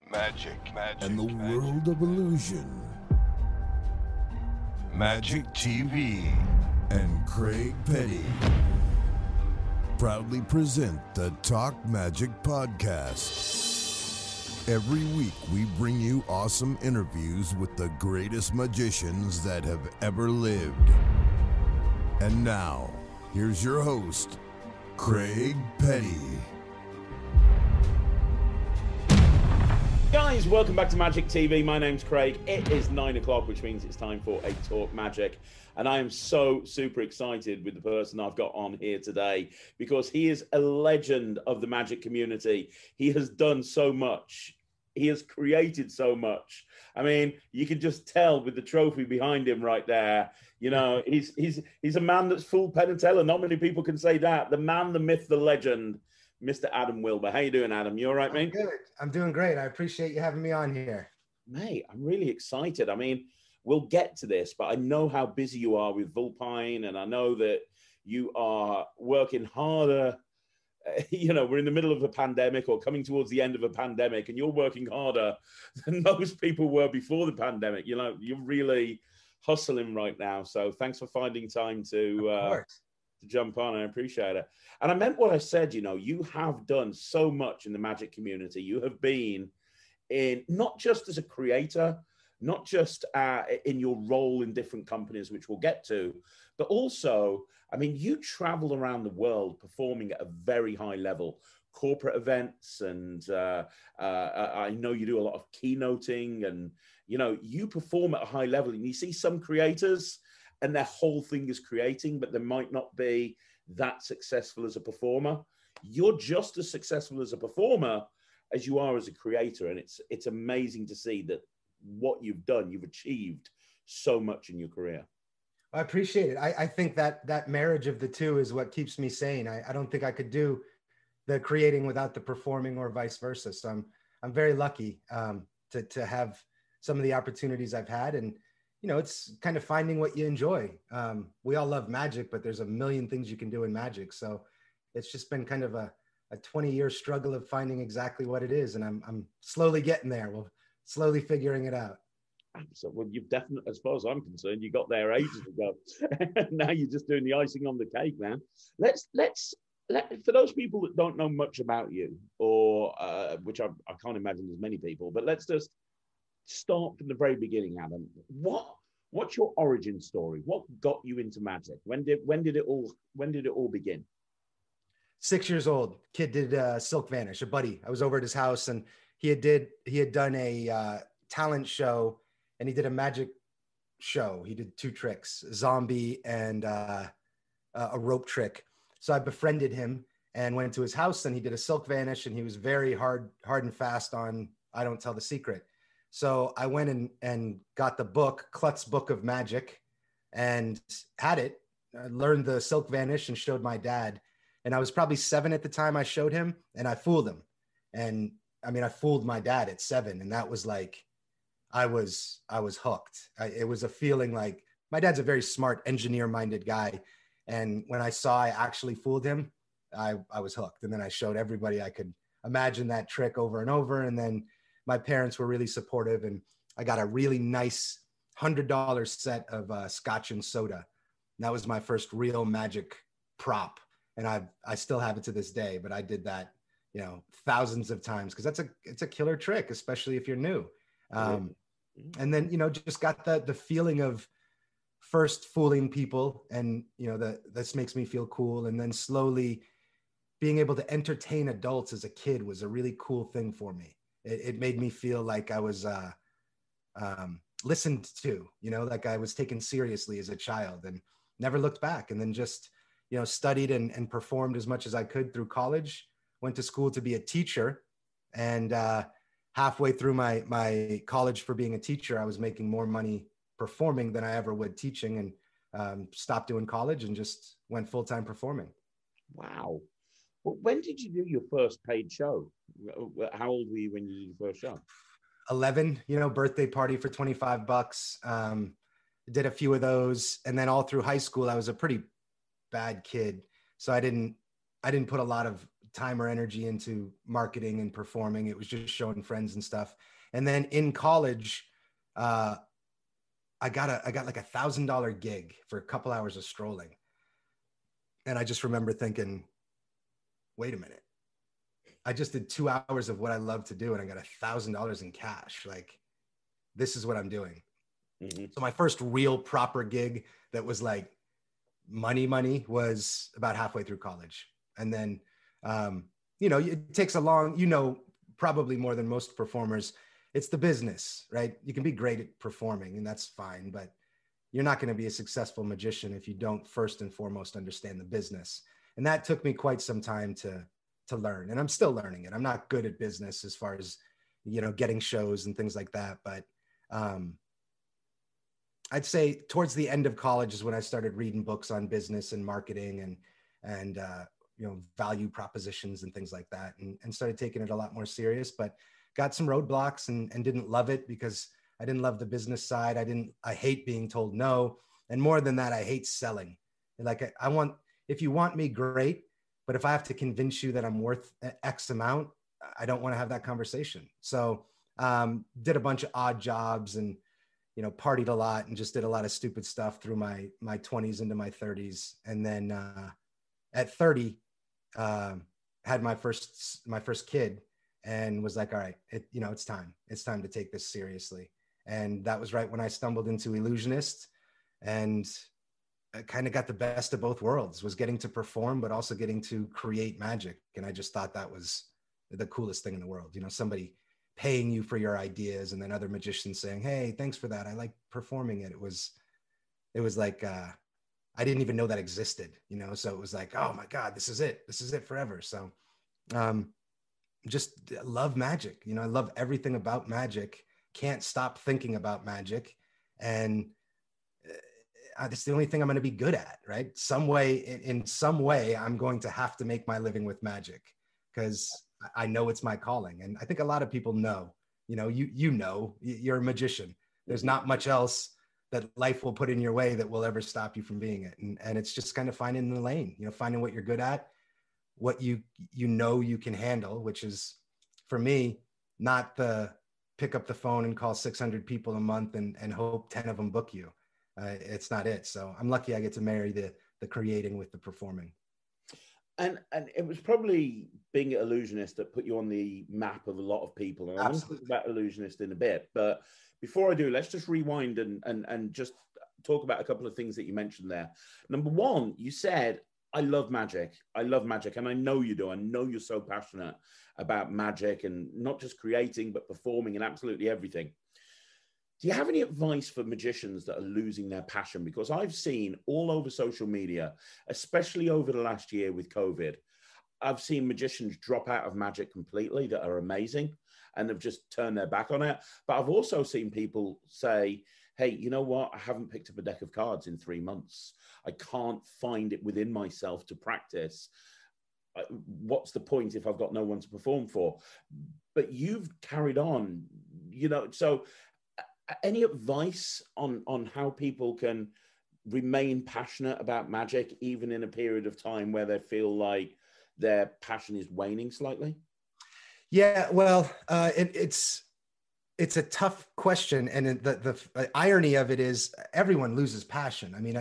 magic, and the world of illusion. Magic TV and Craig Petty proudly present the Talk Magic Podcast. Every week we bring you awesome interviews with the greatest magicians that have ever lived. And now, here's your host, Craig Petty. Guys, welcome back to Magic TV. My name's Craig. It is 9 o'clock, which means it's time for a Talk Magic. And I am so super excited with the person I've got on here today because he is a legend of the magic community. He has done so much. He has created so much. I mean, you can just tell with the trophy behind him right there. You know, he's a man that's full Penn and Teller. Not many people can say that. The man, the myth, the legend, Mr. Adam Wilber. How you doing, Adam? You all right, mate? Good. I'm doing great. I appreciate you having me on here. Mate, I'm really excited. I mean, we'll get to this, but I know how busy you are with Vulpine, and I know that you are working harder. You know, we're in the middle of a pandemic or coming towards the end of a pandemic, and you're working harder than most people were before the pandemic. You know, you're really hustling right now. So thanks for finding time to jump on. I appreciate it. And I meant what I said. You know, you have done so much in the magic community. You have been in, not just as a creator, not just in your role in different companies, which we'll get to, but also, I mean, you travel around the world performing at a very high level, corporate events, and I know you do a lot of keynoting, and, you know, you perform at a high level, and you see some creators and their whole thing is creating, but they might not be that successful as a performer. You're just as successful as a performer as you are as a creator, and it's amazing to see that what you've done, you've achieved so much in your career. I appreciate it. I think that marriage of the two is what keeps me sane. I don't think I could do the creating without the performing or vice versa. So I'm very lucky to have some of the opportunities I've had. And, you know, it's kind of finding what you enjoy. We all love magic, but there's a million things you can do in magic. So it's just been kind of a 20-year struggle of finding exactly what it is. And I'm slowly getting there. We're slowly figuring it out. So, well, you've definitely, as far as I'm concerned, you got there ages ago. Now you're just doing the icing on the cake, man. Let's for those people that don't know much about you, or which I can't imagine there's many people, but let's just start from the very beginning, Adam. What's your origin story? What got you into magic? When did it all begin? 6 years old. Kid did Silk Vanish. A buddy. I was over at his house, and he had done a talent show, and he did a magic show. He did 2 tricks, a zombie and a rope trick. So I befriended him and went to his house, and he did a Silk Vanish, and he was very hard and fast on I Don't Tell the Secret. So I went and got the book, Klutz Book of Magic, and had it. I learned the Silk Vanish and showed my dad. And I was probably 7 at the time I showed him, and I fooled him. And I mean, I fooled my dad at 7, and that was like, I was hooked. It was a feeling like, my dad's a very smart, engineer-minded guy. And when I saw I actually fooled him, I was hooked. And then I showed everybody I could imagine that trick over and over. And then my parents were really supportive, and I got a really nice $100 set of scotch and soda. And that was my first real magic prop. And I still have it to this day, but I did that, you know, thousands of times, because it's a killer trick, especially if you're new. And then, you know, just got the feeling of first fooling people, and, you know, this makes me feel cool. And then slowly being able to entertain adults as a kid was a really cool thing for me. It made me feel like I was listened to, you know, like I was taken seriously as a child, and never looked back. And then just, you know, studied and performed as much as I could through college, went to school to be a teacher. And halfway through my college for being a teacher, I was making more money performing than I ever would teaching, and stopped doing college and just went full-time performing. Wow. Well, when did you do your first paid show? How old were you when you did your first show? 11, you know, birthday party for $25. Did a few of those. And then all through high school, I was a pretty bad kid. So I didn't put a lot of time or energy into marketing and performing. It was just showing friends and stuff. And then in college, I got like $1,000 gig for a couple hours of strolling. And I just remember thinking, wait a minute, I just did 2 hours of what I love to do and I got $1,000 in cash. Like, this is what I'm doing. Mm-hmm. So my first real proper gig that was like money was about halfway through college. And then, it takes a long, probably more than most performers, it's the business, right? You can be great at performing and that's fine, but you're not going to be a successful magician if you don't first and foremost understand the business. And that took me quite some time to learn. And I'm still learning it. I'm not good at business as far as, getting shows and things like that. But I'd say towards the end of college is when I started reading books on business and marketing and value propositions and things like that, and started taking it a lot more serious, but got some roadblocks and didn't love it because I didn't love the business side. I hate being told no. And more than that, I hate selling. Like if you want me, great. But if I have to convince you that I'm worth X amount, I don't want to have that conversation. So did a bunch of odd jobs and, partied a lot and just did a lot of stupid stuff through my 20s into my 30s. And then at 30, had my first kid and was like, all right, it's time to take this seriously. And that was right when I stumbled into Illusionist, and I kind of got the best of both worlds, was getting to perform, but also getting to create magic. And I just thought that was the coolest thing in the world. Somebody paying you for your ideas and then other magicians saying, hey, thanks for that. I like performing it. It was like, I didn't even know that existed, so it was like, oh my God, this is it forever. So just love magic. I love everything about magic. Can't stop thinking about magic. And it's the only thing I'm going to be good at, right? In some way, I'm going to have to make my living with magic because I know it's my calling. And I think a lot of people know, you're a magician. There's not much else that life will put in your way that will ever stop you from being it. And it's just kind of finding the lane, finding what you're good at, what you can handle, which is, for me, not the pick up the phone and call 600 people a month and hope 10 of them book you. It's not it. So I'm lucky I get to marry the creating with the performing. And it was probably being an illusionist that put you on the map of a lot of people. And I'm going to talk about illusionist in a bit. But before I do, let's just rewind and just talk about a couple of things that you mentioned there. Number one, you said, I love magic. I love magic. And I know you do. I know you're so passionate about magic and not just creating, but performing and absolutely everything. Do you have any advice for magicians that are losing their passion? Because I've seen all over social media, especially over the last year with COVID, I've seen magicians drop out of magic completely that are amazing and have just turned their back on it. But I've also seen people say, hey, you know what? I haven't picked up a deck of cards in 3 months. I can't find it within myself to practice. What's the point if I've got no one to perform for? But you've carried on, so any advice on how people can remain passionate about magic, even in a period of time where they feel like their passion is waning slightly? Yeah, well, it's a tough question. And the irony of it is everyone loses passion. I mean,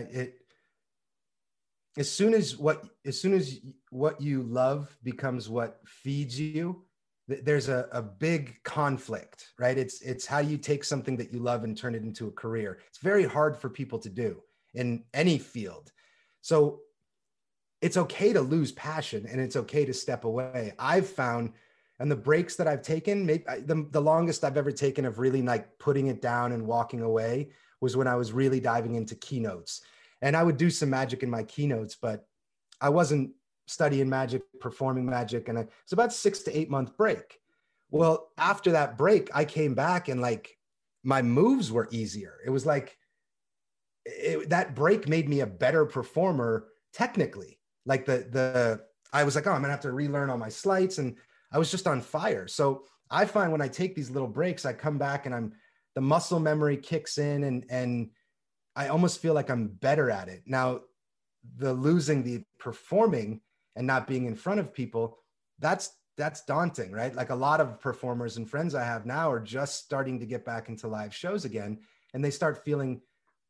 as soon as what you love becomes what feeds you, there's a big conflict, right? It's how you take something that you love and turn it into a career. It's very hard for people to do in any field. So it's okay to lose passion and it's okay to step away. I've found, and the breaks that I've taken, maybe the longest I've ever taken of really like putting it down and walking away was when I was really diving into keynotes. And I would do some magic in my keynotes, but I wasn't studying magic, performing magic, and it's about 6 to 8 month break. Well, after that break, I came back and like my moves were easier. It was like that break made me a better performer technically. Like I was like, oh, I'm gonna have to relearn all my sleights, and I was just on fire. So I find when I take these little breaks, I come back and the muscle memory kicks in, and I almost feel like I'm better at it. Now, the losing the performing and not being in front of people, that's daunting, right? Like a lot of performers and friends I have now are just starting to get back into live shows again, and they start feeling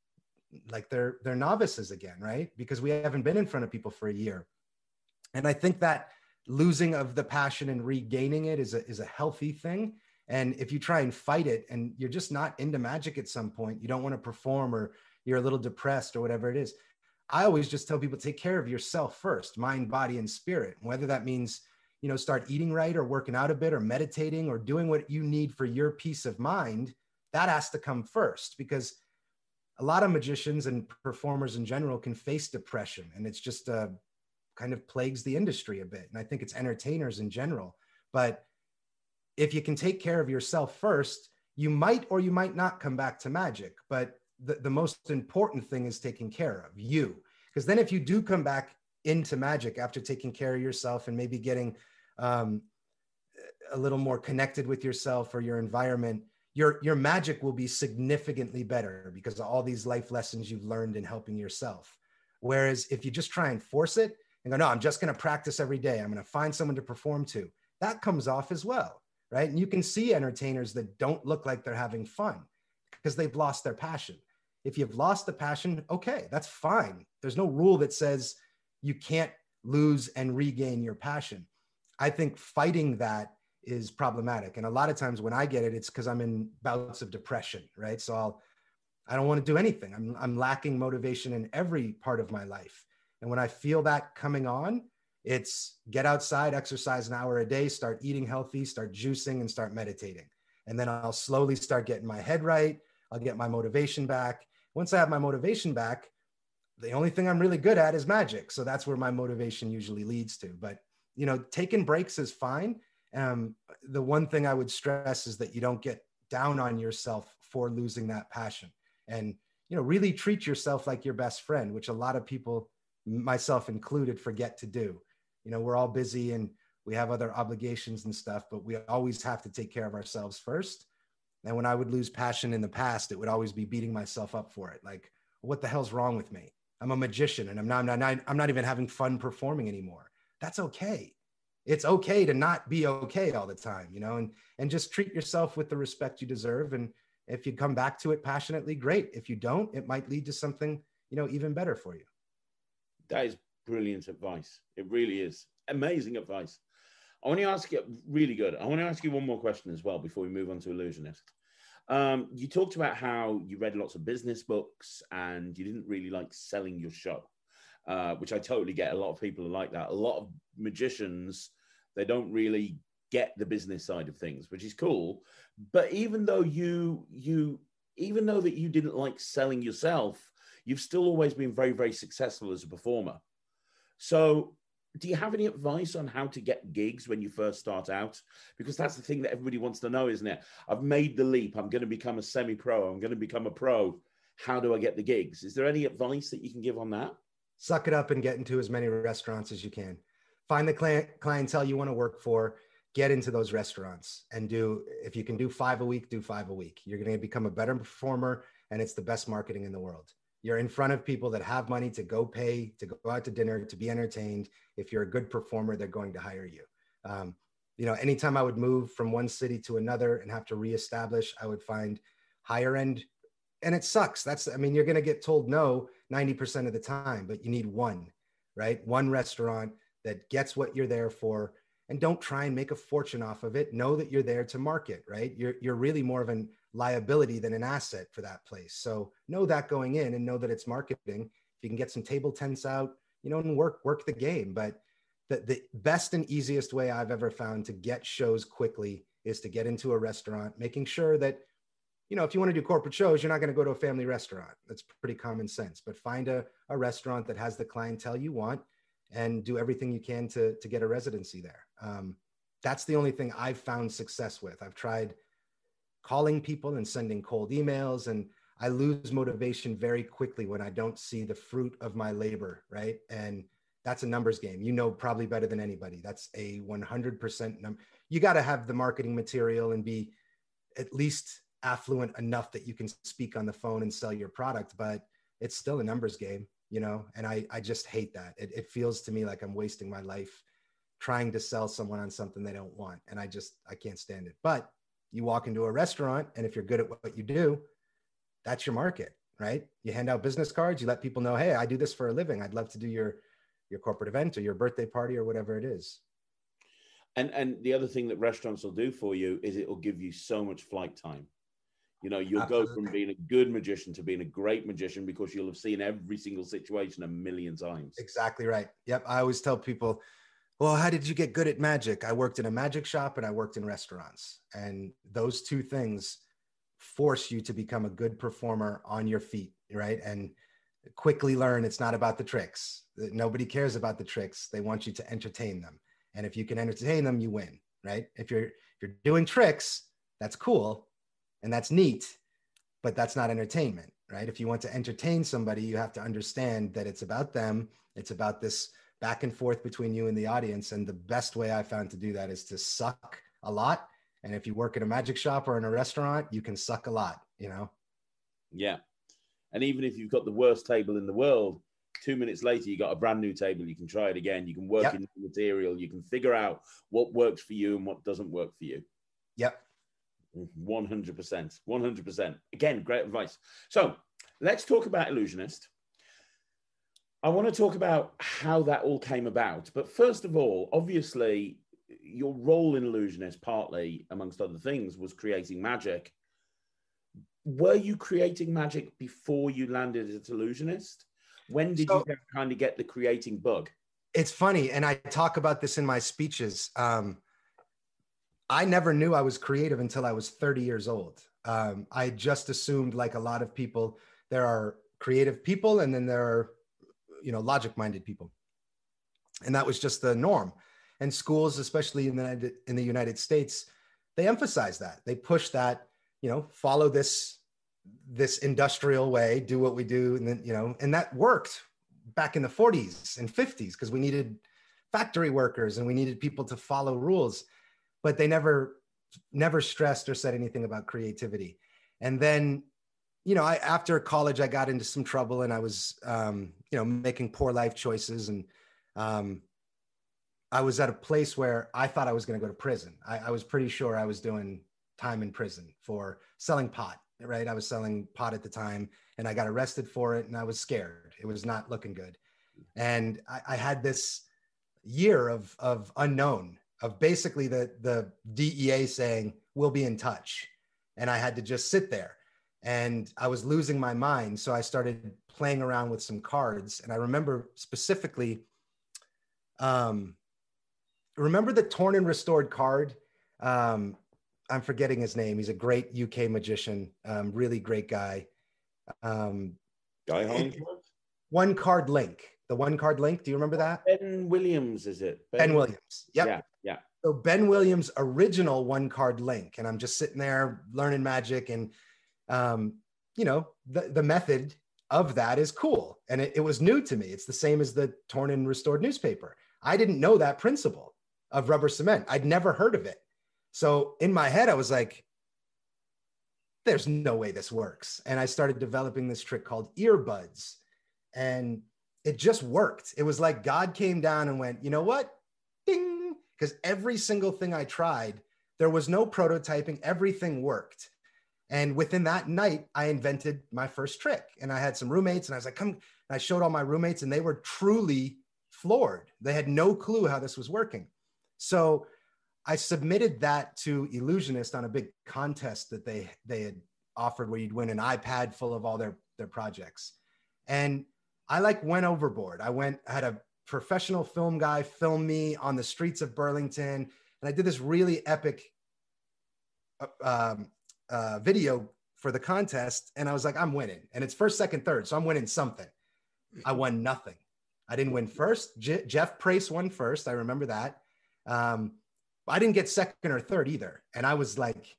like they're novices again, right? Because we haven't been in front of people for a year. And I think that losing of the passion and regaining it is a healthy thing. And if you try and fight it and you're just not into magic at some point, you don't want to perform, or you're a little depressed or whatever it is, I always just tell people, take care of yourself first, mind, body, and spirit. Whether that means, start eating right or working out a bit or meditating or doing what you need for your peace of mind, that has to come first, because a lot of magicians and performers in general can face depression, and it's just kind of plagues the industry a bit. And I think it's entertainers in general. But if you can take care of yourself first, you might or you might not come back to magic. But the most important thing is taking care of you. Because then if you do come back into magic after taking care of yourself and maybe getting a little more connected with yourself or your environment, your magic will be significantly better because of all these life lessons you've learned in helping yourself. Whereas if you just try and force it and go, no, I'm just going to practice every day, I'm going to find someone to perform to, that comes off as well, right? And you can see entertainers that don't look like they're having fun because they've lost their passion. If you've lost the passion, okay, that's fine. There's no rule that says you can't lose and regain your passion. I think fighting that is problematic. And a lot of times when I get it, it's because I'm in bouts of depression, right? So I don't want to do anything. I'm lacking motivation in every part of my life. And when I feel that coming on, it's get outside, exercise an hour a day, start eating healthy, start juicing, and start meditating. And then I'll slowly start getting my head right. I'll get my motivation back. Once I have my motivation back, the only thing I'm really good at is magic. So that's where my motivation usually leads to. But, taking breaks is fine. The one thing I would stress is that you don't get down on yourself for losing that passion, and, really treat yourself like your best friend, which a lot of people, myself included, forget to do. We're all busy and we have other obligations and stuff, but we always have to take care of ourselves first. And when I would lose passion in the past, it would always be beating myself up for it. Like, what the hell's wrong with me? I'm a magician and I'm not even having fun performing anymore. That's okay. It's okay to not be okay all the time, and just treat yourself with the respect you deserve. And if you come back to it passionately, great. If you don't, it might lead to something, even better for you. That is brilliant advice. It really is amazing advice. I want to ask you, really good. I want to ask you one more question as well before we move on to Illusionist. You talked about how you read lots of business books and you didn't really like selling your show, which I totally get. A lot of people are like that. A lot of magicians, they don't really get the business side of things, which is cool. But even though even though that you didn't like selling yourself, you've still always been very, very successful as a performer. So do you have any advice on how to get gigs when you first start out? Because that's the thing that everybody wants to know, isn't it? I've made the leap. I'm going to become a semi-pro. I'm going to become a pro. How do I get the gigs? Is there any advice that you can give on that? Suck it up and get into as many restaurants as you can. Find the clientele you want to work for. Get into those restaurants and if you can do 5 a week, do 5 a week. You're going to become a better performer, and it's the best marketing in the world. You're in front of people that have money to go pay, to go out to dinner, to be entertained. If you're a good performer, they're going to hire you. Anytime I would move from one city to another and have to reestablish, I would find higher end. And it sucks. You're going to get told no 90% of the time, but you need one, right? One restaurant that gets what you're there for, and don't try and make a fortune off of it. Know that you're there to market, right? You're really more of an liability than an asset for that place. So know that going in, and know that it's marketing. If you can get some table tents out, and work the game. But the best and easiest way I've ever found to get shows quickly is to get into a restaurant, making sure that, if you want to do corporate shows, you're not going to go to a family restaurant. That's pretty common sense. But find a restaurant that has the clientele you want and do everything you can to get a residency there. That's the only thing I've found success with. I've tried calling people and sending cold emails, and I lose motivation very quickly when I don't see the fruit of my labor, right? And that's a numbers game. Probably better than anybody. That's a 100% number. You got to have the marketing material and be at least affluent enough that you can speak on the phone and sell your product, but it's still a numbers game, and I just hate that. It feels to me like I'm wasting my life trying to sell someone on something they don't want. And I can't stand it. But you walk into a restaurant, and if you're good at what you do, that's your market, right? You hand out business cards, you let people know, hey, I do this for a living. I'd love to do your corporate event or your birthday party or whatever it is. And the other thing that restaurants will do for you is it will give you so much flight time. You know, you'll Absolutely. go from being a good magician to being a great magician because you'll have seen every single situation a million times. Exactly right. Yep. I always tell people, well, how did you get good at magic? I worked in a magic shop and I worked in restaurants. And those two things force you to become a good performer on your feet, right? And quickly learn it's not about the tricks. Nobody cares about the tricks. They want you to entertain them. And if you can entertain them, you win, right? If you're doing tricks, that's cool and that's neat, but that's not entertainment, right? If you want to entertain somebody, you have to understand that it's about them. It's about this back and forth between you and the audience. And the best way I found to do that is to suck a lot. And if you work in a magic shop or in a restaurant, you can suck a lot, you know? Yeah. And even if you've got the worst table in the world, 2 minutes later, you got a brand new table. You can try it again. You can work in the material. You can figure out what works for you and what doesn't work for you. Yep. 100%. 100%. Again, great advice. So let's talk about Illusionist. I want to talk about how that all came about. But first of all, obviously, your role in Illusionist, partly, amongst other things, was creating magic. Were you creating magic before you landed at Illusionist? When did you kind of get the creating bug? It's funny, and I talk about this in my speeches. I never knew I was creative until I was 30 years old. I just assumed, like a lot of people, there are creative people and then there are, you know, logic-minded people. And that was just the norm. And schools, especially in the United States, they emphasize that. They push that, you know, follow this industrial way, do what we do. And then, you know, and that worked back in the 40s and 50s because we needed factory workers and we needed people to follow rules, but they never stressed or said anything about creativity. And then, you know, after college, I got into some trouble and I was, you know, making poor life choices. And I was at a place where I thought I was going to go to prison. I was pretty sure I was doing time in prison for selling pot, right? I was selling pot at the time and I got arrested for it and I was scared. It was not looking good. And I had this year of unknown, of basically the DEA saying, we'll be in touch. And I had to just sit there and I was losing my mind. So I started playing around with some cards. And I remember specifically, remember the Torn and Restored card? I'm forgetting his name. He's a great UK magician, really great guy. Guy Hollingsworth? One Card Link. The One Card Link. Do you remember that? Ben Williams, is it? Ben Williams. Yep. Yeah. So Ben Williams' original One Card Link. And I'm just sitting there learning magic. And, you know, the method of that is cool. And it was new to me. It's the same as the Torn and Restored newspaper. I didn't know that principle of rubber cement. I'd never heard of it. So in my head, I was like, there's no way this works. And I started developing this trick called earbuds. And it just worked. It was like God came down and went, you know what? Ding. Because every single thing I tried, there was no prototyping. Everything worked. And within that night, I invented my first trick. And I had some roommates and I was like, come. And I showed all my roommates and they were truly floored. They had no clue how this was working. So I submitted that to Illusionist on a big contest that they had offered where you'd win an iPad full of all their projects. And I went overboard. I had a professional film guy film me on the streets of Burlington. And I did this really epic video for the contest. And I was like, I'm winning. And it's first, second, third. So I'm winning something. I won nothing. I didn't win first. Jeff Price won first. I remember that. I didn't get second or third either. And I was like,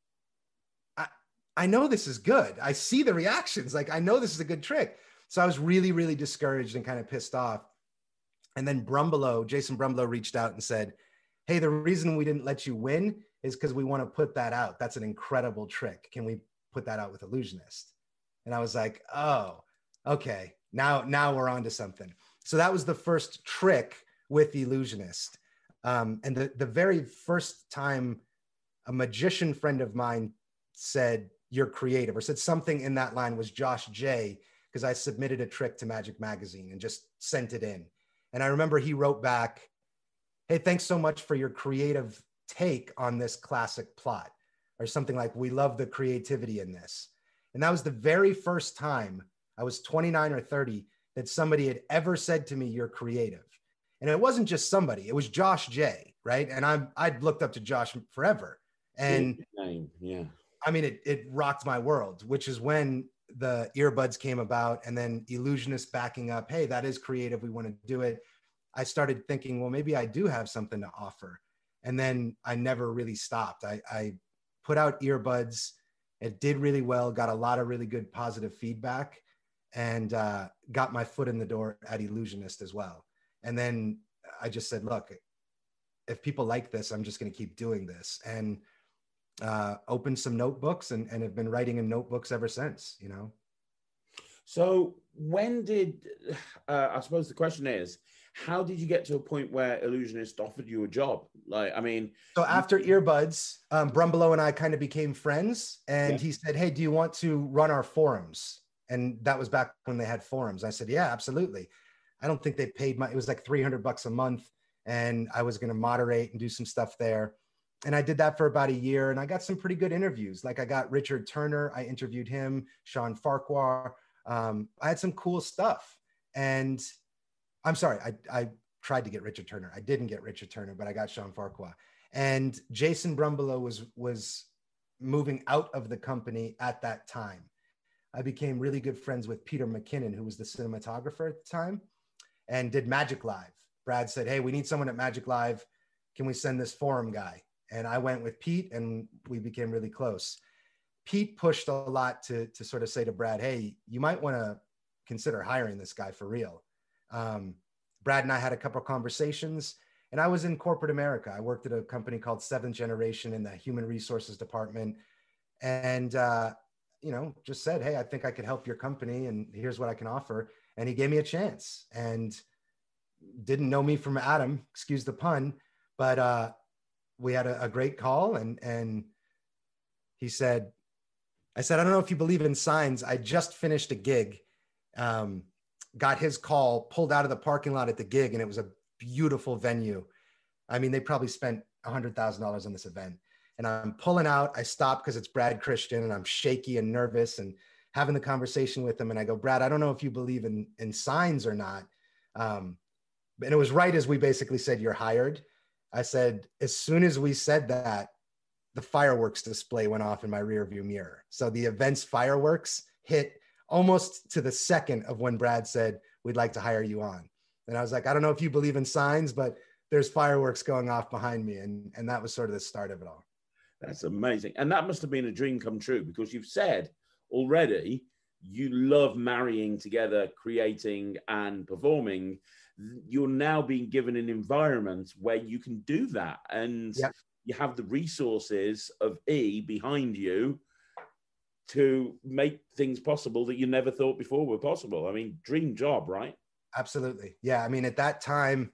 I know this is good. I see the reactions. Like, I know this is a good trick. So I was really, really discouraged and kind of pissed off. And then Jason Brumbelow reached out and said, hey, the reason we didn't let you win is because we want to put that out. That's an incredible trick. Can we put that out with Illusionist? And I was like, oh, okay. Now we're on to something. So that was the first trick with Illusionist. And the very first time a magician friend of mine said, "You're creative," or said something in that line, was Josh J, because I submitted a trick to Magic Magazine and just sent it in. And I remember he wrote back, "Hey, thanks so much for your creative take on this classic plot," or something like, "We love the creativity in this." And that was the very first time, I was 29 or 30, that somebody had ever said to me, "You're creative." And it wasn't just somebody, it was Josh J, right? And I'd looked up to Josh forever. And yeah, I mean, it rocked my world, which is when the earbuds came about, and then Illusionist backing up, "Hey, that is creative, we want to do it." I started thinking, well, maybe I do have something to offer. And then I never really stopped. I put out earbuds. It did really well, got a lot of really good positive feedback, and got my foot in the door at Illusionist as well. And then I just said, look, if people like this, I'm just going to keep doing this. And opened some notebooks and have been writing in notebooks ever since, you know? So when did, I suppose the question is, how did you get to a point where Illusionist offered you a job? Like, I mean. So after earbuds, Brumbelow and I kind of became friends, and Yeah. he said, "Hey, do you want to run our forums?" And that was back when they had forums. I said, "Yeah, absolutely." I don't think they paid it was like $300 a month, and I was going to moderate and do some stuff there. And I did that for about a year, and I got some pretty good interviews. Like I got Richard Turner, I interviewed him, Sean Farquhar. I had some cool stuff. And I'm sorry, I tried to get Richard Turner. I didn't get Richard Turner, but I got Sean Farquhar. And Jason Brumbelow was moving out of the company at that time. I became really good friends with Peter McKinnon, who was the cinematographer at the time, and did Magic Live. Brad said, "Hey, we need someone at Magic Live. Can we send this forum guy?" And I went with Pete, and we became really close. Pete pushed a lot to sort of say to Brad, "Hey, you might want to consider hiring this guy for real." Brad and I had a couple of conversations, and I was in corporate America. I worked at a company called Seventh Generation in the human resources department, and just said, "Hey, I think I could help your company, and here's what I can offer." And he gave me a chance, and didn't know me from Adam, excuse the pun, but we had a great call, and he said, I said, "I don't know if you believe in signs." I just finished a gig, got his call, pulled out of the parking lot at the gig, and it was a beautiful venue. I mean, they probably spent $100,000 on this event. And I'm pulling out, I stop because it's Brad Christian, and I'm shaky and nervous and having the conversation with him. And I go, "Brad, I don't know if you believe in signs or not." And it was right as we basically said, "You're hired." I said, as soon as we said that, the fireworks display went off in my rearview mirror. So the event's fireworks hit almost to the second of when Brad said, "We'd like to hire you on." And I was like, "I don't know if you believe in signs, but there's fireworks going off behind me." And that was sort of the start of it all. That's amazing. And that must have been a dream come true, because you've said already you love marrying together creating and performing. You're now being given an environment where you can do that. And you have the resources of E behind you to make things possible that you never thought before were possible. I mean, dream job, right? Absolutely. Yeah. I mean, at that time,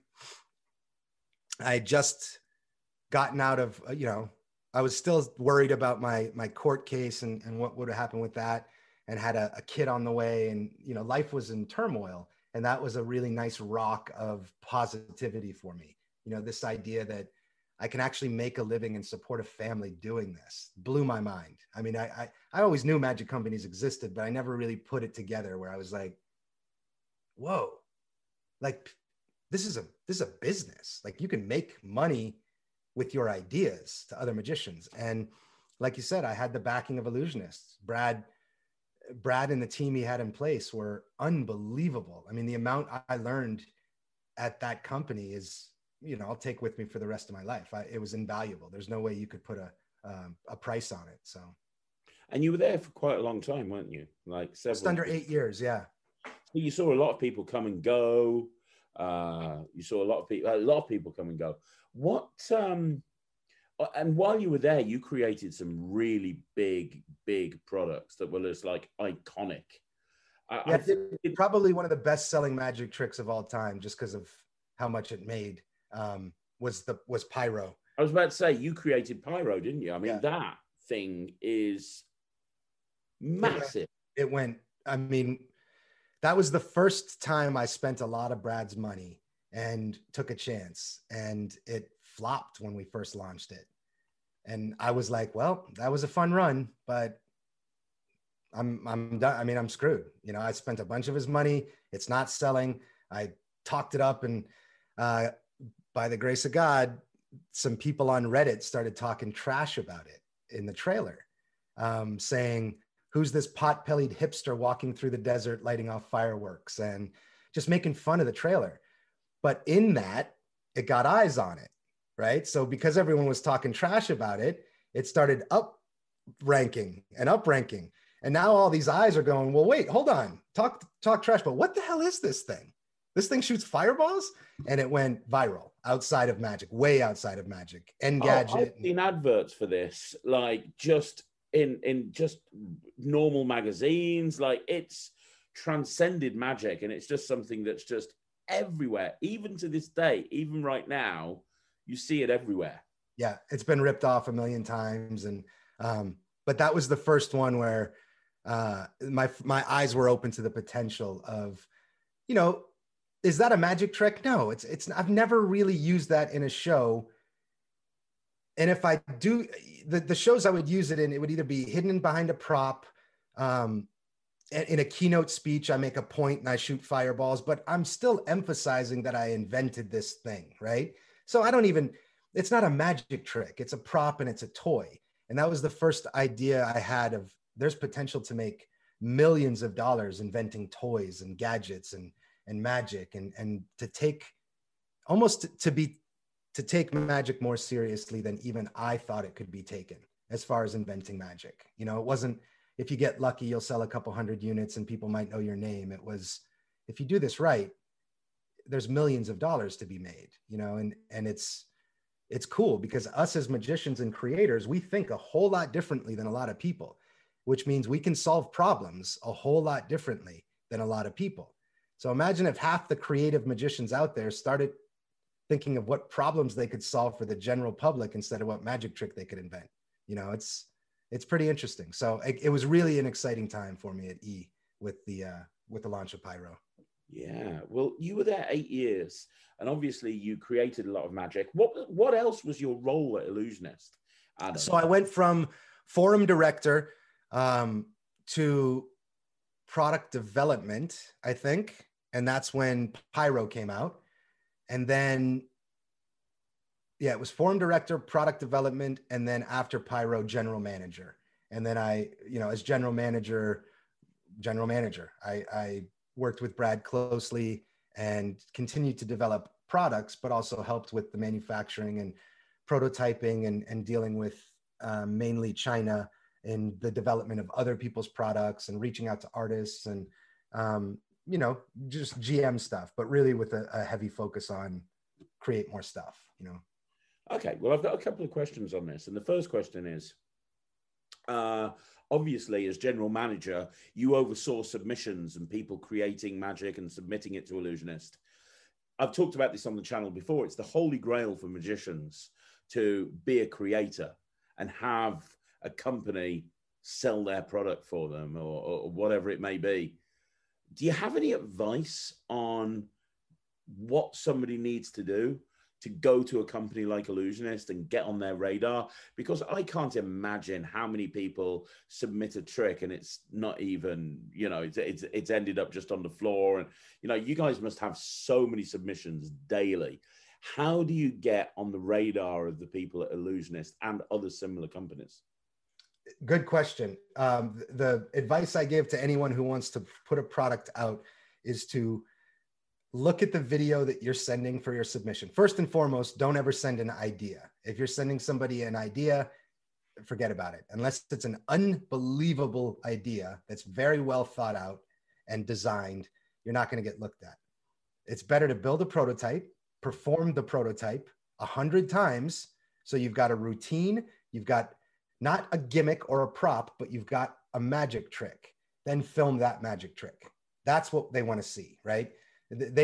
I had just gotten out of, I was still worried about my court case and what would have happened with that, and had a kid on the way, and, life was in turmoil. And that was a really nice rock of positivity for me. This idea that I can actually make a living and support a family doing this blew my mind. I mean, I always knew magic companies existed, but I never really put it together where I was like, whoa, like this is a business. Like you can make money with your ideas to other magicians. And like you said, I had the backing of Illusionists. Brad and the team he had in place were unbelievable. I mean, the amount I learned at that company is, I'll take with me for the rest of my life. It was invaluable. There's no way you could put a price on it. So. And you were there for quite a long time, weren't you? Like several. Just under 8 years. Yeah. You saw a lot of people come and go. You saw a lot of people come and go. What, and while you were there, you created some really big products that were just like iconic. I think probably one of the best selling magic tricks of all time, just because of how much it made, was Pyro. I was about to say, you created Pyro, didn't you? I mean, Yeah. that thing is massive. It went, I mean, that was the first time I spent a lot of Brad's money and took a chance, and it flopped when we first launched it. And I was like, well, that was a fun run, but I'm done. I mean, I'm screwed. You know, I spent a bunch of his money. It's not selling. I talked it up, and by the grace of God, some people on Reddit started talking trash about it in the trailer, saying, who's this pot-bellied hipster walking through the desert lighting off fireworks, and just making fun of the trailer. But in that, it got eyes on it, right? So because everyone was talking trash about it, it started up ranking. And now all these eyes are going, well, wait, hold on, talk trash, but what the hell is this thing? This thing shoots fireballs? And it went viral outside of Magic, way outside of Magic. Engadget. I've seen adverts for this, like just in just normal magazines. Like, it's transcended Magic, and it's just something that's just everywhere. Even to this day, even right now, you see it everywhere. Yeah, it's been ripped off a million times. And but that was the first one where my eyes were open to the potential of, you know, is that a magic trick? No, it's I've never really used that in a show. And if I do, the shows I would use it in, it would either be hidden behind a prop. In a keynote speech, I make a point and I shoot fireballs, but I'm still emphasizing that I invented this thing, right? So it's not a magic trick. It's a prop and it's a toy. And that was the first idea I had of, there's potential to make millions of dollars inventing toys and gadgets and magic, and to take take magic more seriously than even I thought it could be taken as far as inventing magic. You know, it wasn't, if you get lucky, you'll sell a couple hundred units and people might know your name. It was, if you do this right, there's millions of dollars to be made, you know, and it's cool because us as magicians and creators, we think a whole lot differently than a lot of people, which means we can solve problems a whole lot differently than a lot of people. So imagine if half the creative magicians out there started thinking of what problems they could solve for the general public instead of what magic trick they could invent. You know, it's pretty interesting. So it was really an exciting time for me at E with the launch of Pyro. Yeah, well, you were there 8 years, and obviously you created a lot of magic. What else was your role at Illusionist, Adam? So I went from forum director to product development, I think, and that's when Pyro came out. And then, yeah, it was forum director, product development, and then after Pyro, general manager. And then I, you know, as general manager, I worked with Brad closely and continued to develop products, but also helped with the manufacturing and prototyping and dealing with mainly China in the development of other people's products and reaching out to artists and, you know, just GM stuff, but really with a heavy focus on create more stuff, you know. Okay, well, I've got a couple of questions on this. And the first question is, obviously, as general manager, you oversaw submissions and people creating magic and submitting it to Illusionist. I've talked about this on the channel before. It's the holy grail for magicians to be a creator and have a company sell their product for them or whatever it may be. Do you have any advice on what somebody needs to do to go to a company like Illusionist and get on their radar? Because I can't imagine how many people submit a trick and it's not even, you know, it's ended up just on the floor. And, you know, you guys must have so many submissions daily. How do you get on the radar of the people at Illusionist and other similar companies? Good question. The advice I give to anyone who wants to put a product out is to look at the video that you're sending for your submission. First and foremost, don't ever send an idea. If you're sending somebody an idea, forget about it. Unless it's an unbelievable idea that's very well thought out and designed, you're not going to get looked at. It's better to build a prototype, perform the prototype 100 times. So you've got a routine, you've got not a gimmick or a prop, but you've got a magic trick. Then film that magic trick. That's what they want to see, right?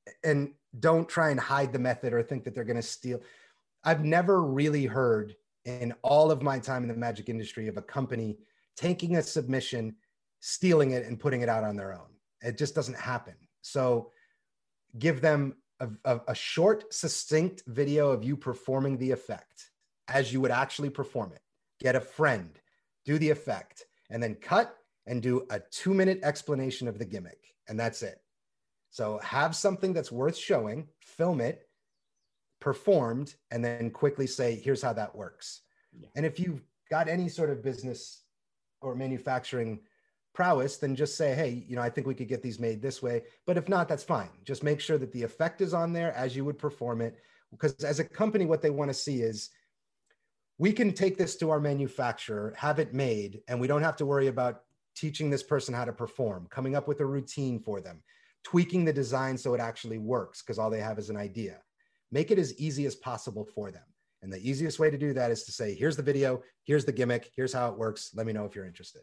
and don't try and hide the method or think that they're going to steal. I've never really heard in all of my time in the magic industry of a company taking a submission, stealing it, and putting it out on their own. It just doesn't happen. So give them a short, succinct video of you performing the effect as you would actually perform it. Get a friend, do the effect, and then cut and do a 2-minute explanation of the gimmick. And that's it. So have something that's worth showing, film it, performed, and then quickly say, here's how that works. Yeah. And if you've got any sort of business or manufacturing prowess, then just say, hey, I think we could get these made this way. But if not, that's fine. Just make sure that the effect is on there as you would perform it. Because as a company, what they want to see is, we can take this to our manufacturer, have it made, and we don't have to worry about teaching this person how to perform, coming up with a routine for them, tweaking the design so it actually works, because all they have is an idea. Make it as easy as possible for them. And the easiest way to do that is to say, here's the video, here's the gimmick, here's how it works. Let me know if you're interested.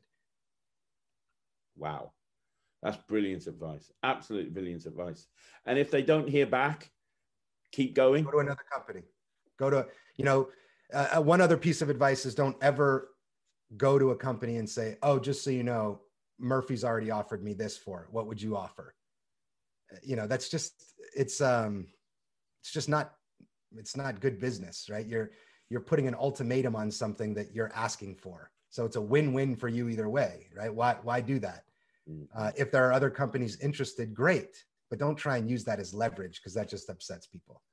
Wow. That's brilliant advice. Absolutely brilliant advice. And if they don't hear back, keep going. Go to another company. Go to, one other piece of advice is don't ever go to a company and say, oh, just so you know, Murphy's already offered me this for it. What would you offer? That's just, it's just not, it's not good business, right? You're putting an ultimatum on something that you're asking for. So it's a win-win for you either way, right? Why do that? If there are other companies interested, great, but don't try and use that as leverage, because that just upsets people.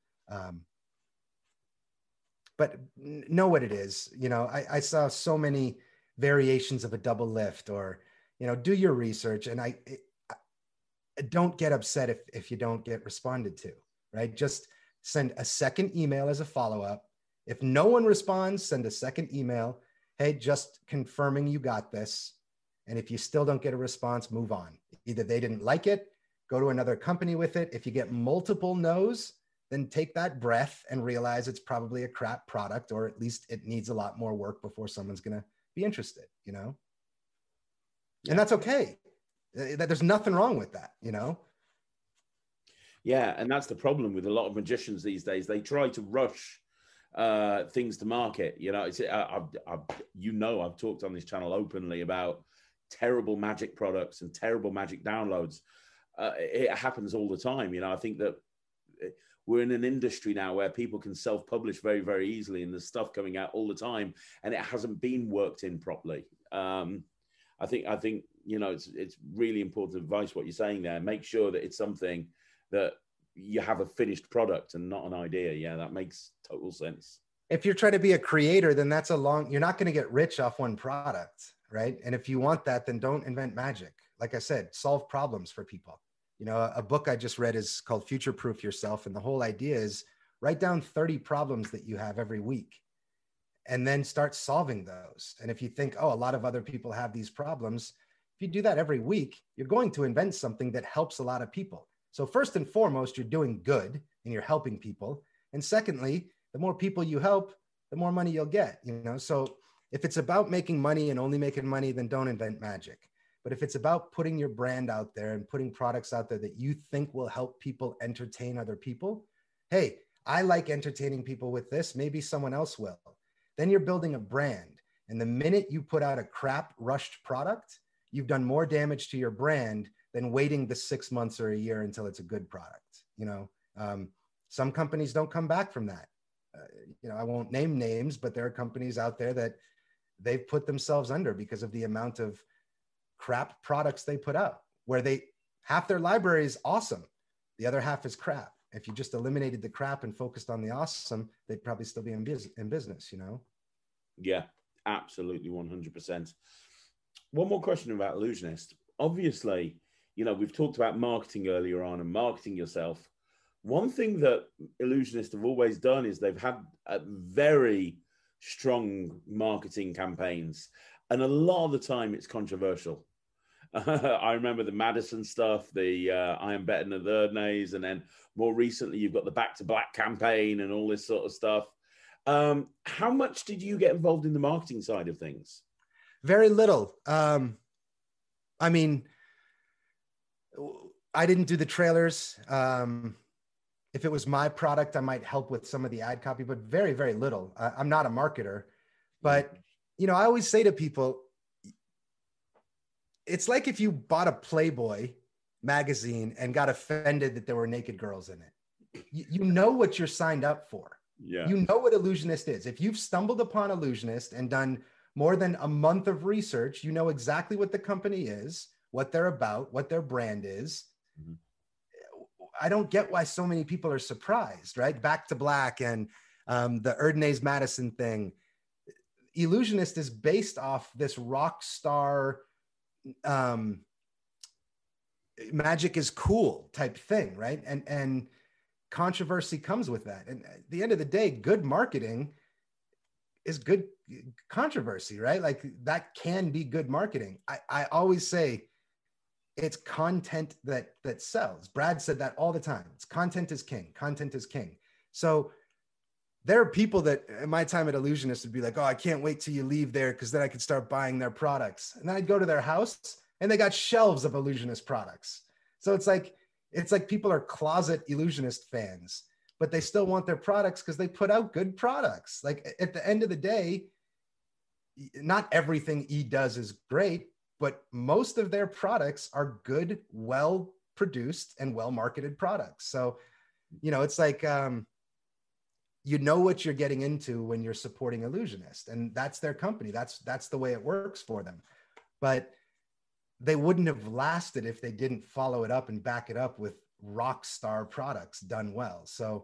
But know what it is. I saw so many variations of a double lift, or, do your research, and I don't get upset if you don't get responded to, right? Just send a second email as a follow-up. If no one responds, send a second email. Hey, just confirming you got this. And if you still don't get a response, move on. Either they didn't like it, go to another company with it. If you get multiple no's, then take that breath and realize it's probably a crap product, or at least it needs a lot more work before someone's going to be interested, Yeah. And that's okay. There's nothing wrong with that, Yeah, and that's the problem with a lot of magicians these days. They try to rush things to market. I've talked on this channel openly about terrible magic products and terrible magic downloads. It happens all the time. I think that we're in an industry now where people can self-publish very, very easily, and there's stuff coming out all the time, and it hasn't been worked in properly. I think it's really important advice what you're saying there. Make sure that it's something that you have a finished product and not an idea. Yeah, that makes total sense. If you're trying to be a creator, then you're not going to get rich off one product, right? And if you want that, then don't invent magic. Like I said, solve problems for people. A book I just read is called Future Proof Yourself. And the whole idea is write down 30 problems that you have every week and then start solving those. And if you think, oh, a lot of other people have these problems, if you do that every week, you're going to invent something that helps a lot of people. So first and foremost, you're doing good and you're helping people. And secondly, the more people you help, the more money you'll get, So if it's about making money and only making money, then don't invent magic. But if it's about putting your brand out there and putting products out there that you think will help people entertain other people, hey, I like entertaining people with this, maybe someone else will. Then you're building a brand. And the minute you put out a crap rushed product, you've done more damage to your brand than waiting the 6 months or a year until it's a good product. Some companies don't come back from that. I won't name names, but there are companies out there that they've put themselves under because of the amount of crap products they put out, where half their library is awesome, the other half is crap. If you just eliminated the crap and focused on the awesome, they'd probably still be in business, Yeah, absolutely, 100%. One more question about Illusionist. Obviously, we've talked about marketing earlier on and marketing yourself. One thing that Illusionists have always done is they've had very strong marketing campaigns, and a lot of the time it's controversial. I remember the Madison stuff, the I Am Better Than the Erdnays, and then more recently you've got the Back to Black campaign and all this sort of stuff. How much did you get involved in the marketing side of things? Very little. I mean, I didn't do the trailers. If it was my product, I might help with some of the ad copy, but very, very little. I'm not a marketer, but you know, I always say to people, it's like if you bought a Playboy magazine and got offended that there were naked girls in it. You know what you're signed up for. Yeah. You know what Illusionist is. If you've stumbled upon Illusionist and done more than a month of research, you know exactly what the company is, what they're about, what their brand is. Mm-hmm. I don't get why so many people are surprised, right? Back to Black and the Erdnase Madison thing. Illusionist is based off this rock star, magic is cool type thing, right? And controversy comes with that. And at the end of the day, good marketing is good controversy, right? Like that can be good marketing. I always say it's content that sells. Brad said that all the time. It's content is king. Content is king. So there are people that in my time at Illusionist would be like, oh, I can't wait till you leave there because then I could start buying their products. And then I'd go to their house and they got shelves of Illusionist products. So it's like people are closet Illusionist fans, but they still want their products because they put out good products. Like at the end of the day, not everything E does is great, but most of their products are good, well produced and well marketed products. So, you know, it's like, you know what you're getting into when you're supporting Illusionist, and that's their company. That's the way it works for them. But they wouldn't have lasted if they didn't follow it up and back it up with rock star products done well. So,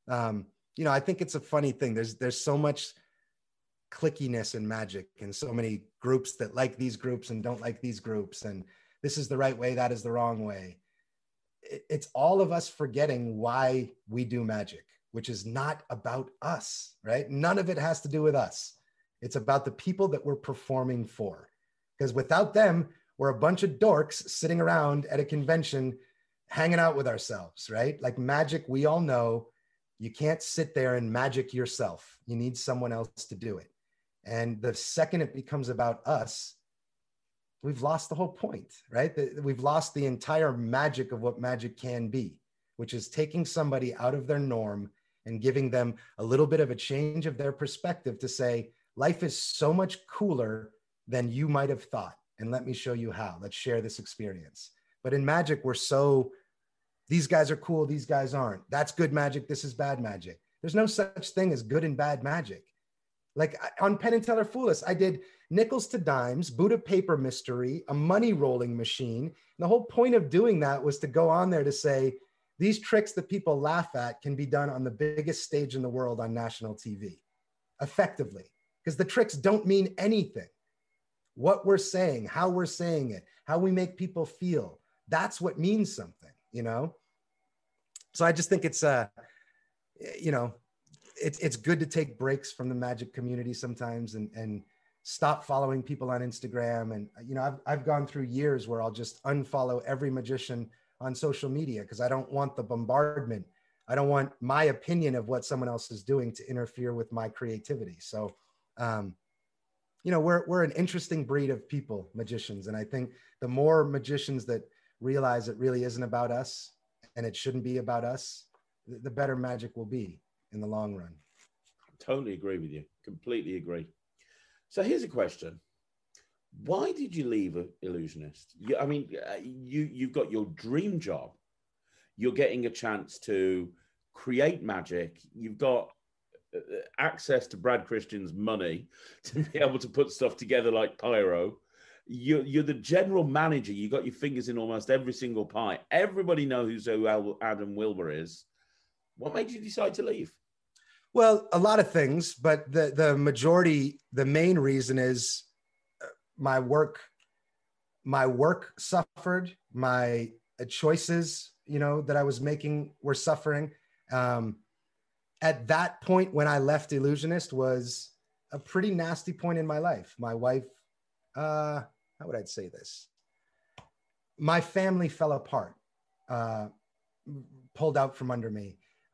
you know, I think it's a funny thing. There's so much clickiness in magic and so many groups that like these groups and don't like these groups. And this is the right way, that is the wrong way. It's all of us forgetting why we do magic, which is not about us, right? None of it has to do with us. It's about the people that we're performing for. Because without them, we're a bunch of dorks sitting around at a convention, hanging out with ourselves, right? Like magic, we all know you can't sit there and magic yourself. You need someone else to do it. And the second it becomes about us, we've lost the whole point, right? We've lost the entire magic of what magic can be, which is taking somebody out of their norm and giving them a little bit of a change of their perspective to say, life is so much cooler than you might have thought. And let me show you how. Let's share this experience. But in magic, we're so, these guys are cool, these guys aren't. That's good magic, this is bad magic. There's no such thing as good and bad magic. Like on Penn and Teller Fool Us, I did nickels to dimes, Buddha paper mystery, a money rolling machine. And the whole point of doing that was to go on there to say, these tricks that people laugh at can be done on the biggest stage in the world on national TV, effectively, because the tricks don't mean anything. What we're saying, how we're saying it, how we make people feel, that's what means something, you know? So I just think it's, you know, it's good to take breaks from the magic community sometimes and stop following people on Instagram. And, you know, I've gone through years where I'll just unfollow every magician on social media because I don't want the bombardment. I don't want my opinion of what someone else is doing to interfere with my creativity. So, you know, we're an interesting breed of people, magicians. And I think the more magicians that realize it really isn't about us and it shouldn't be about us, the better magic will be in the long run. Totally agree with you. Completely agree. So here's a question. Why did you leave Illusionist? I mean, you've got your dream job. You're getting a chance to create magic. You've got access to Brad Christian's money to be able to put stuff together like Pyro. You're the general manager. You got your fingers in almost every single pie. Everybody knows who Adam Wilber is. What made you decide to leave? Well, a lot of things, but the majority, the main reason is my work suffered. My choices, you know, that I was making were suffering. At that point, when I left Illusionist, was a pretty nasty point in my life. My wife, how would I say this? My family fell apart, pulled out from under me.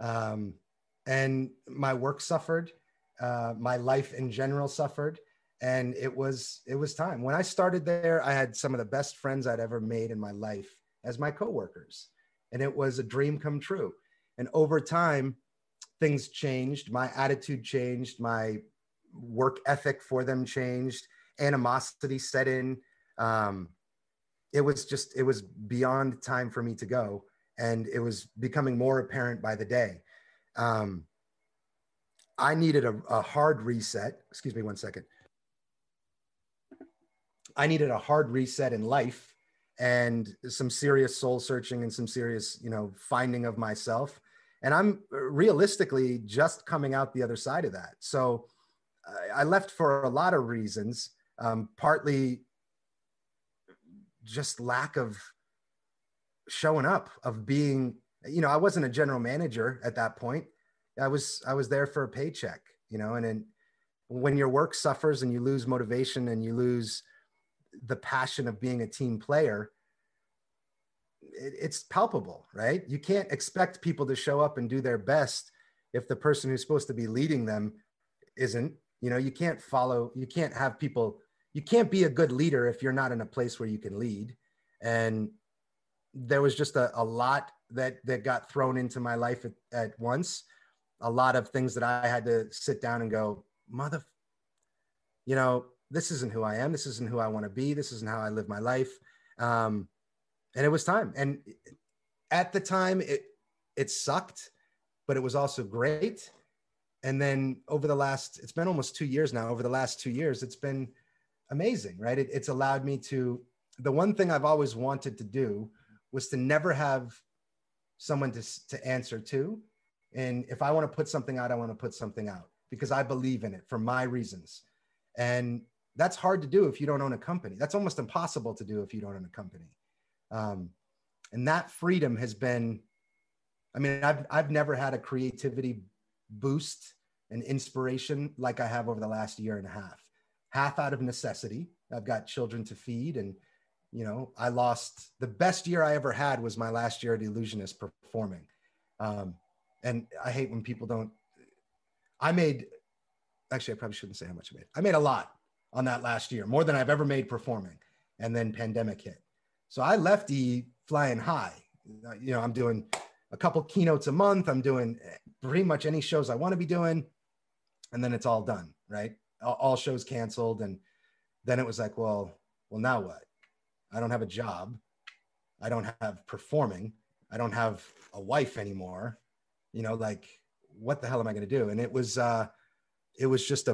And my work suffered, my life in general suffered, and it was time. When I started there, I had some of the best friends I'd ever made in my life as my coworkers. And it was a dream come true. And over time, things changed. My attitude changed. My work ethic for them changed. Animosity set in. It was beyond time for me to go. And it was becoming more apparent by the day. I needed a hard reset. Excuse me one second. I needed a hard reset in life and some serious soul searching and some serious, finding of myself. And I'm realistically just coming out the other side of that. So I left for a lot of reasons, partly just lack of showing up, of being, I wasn't a general manager at that point. I was there for a paycheck, and then when your work suffers and you lose motivation and you lose the passion of being a team player, it's palpable, right? You can't expect people to show up and do their best if the person who's supposed to be leading them isn't. You can't have people, you can't be a good leader if you're not in a place where you can lead. And there was just a lot that got thrown into my life at once. A lot of things that I had to sit down and go, this isn't who I am. This isn't who I want to be. This isn't how I live my life. And it was time. And at the time it sucked, but it was also great. And then it's been almost 2 years now. Over the last 2 years, it's been amazing, right? It's allowed me the one thing I've always wanted to do was to never have someone to answer to. And if I want to put something out, I want to put something out because I believe in it for my reasons. And that's hard to do if you don't own a company. That's almost impossible to do if you don't own a company. And that freedom has been, I've never had a creativity boost and inspiration like I have over the last year and a half out of necessity. I've got children to feed. And, I lost the best year I ever had was my last year at Illusionist performing. And I hate when people I probably shouldn't say how much I made. I made a lot on that last year, more than I've ever made performing. And then pandemic hit. So I left flying high. I'm doing a couple keynotes a month. I'm doing pretty much any shows I want to be doing. And then it's all done, right? All shows canceled. And then it was like, well, now what? I don't have a job. I don't have performing. I don't have a wife anymore. What the hell am I going to do? And it was just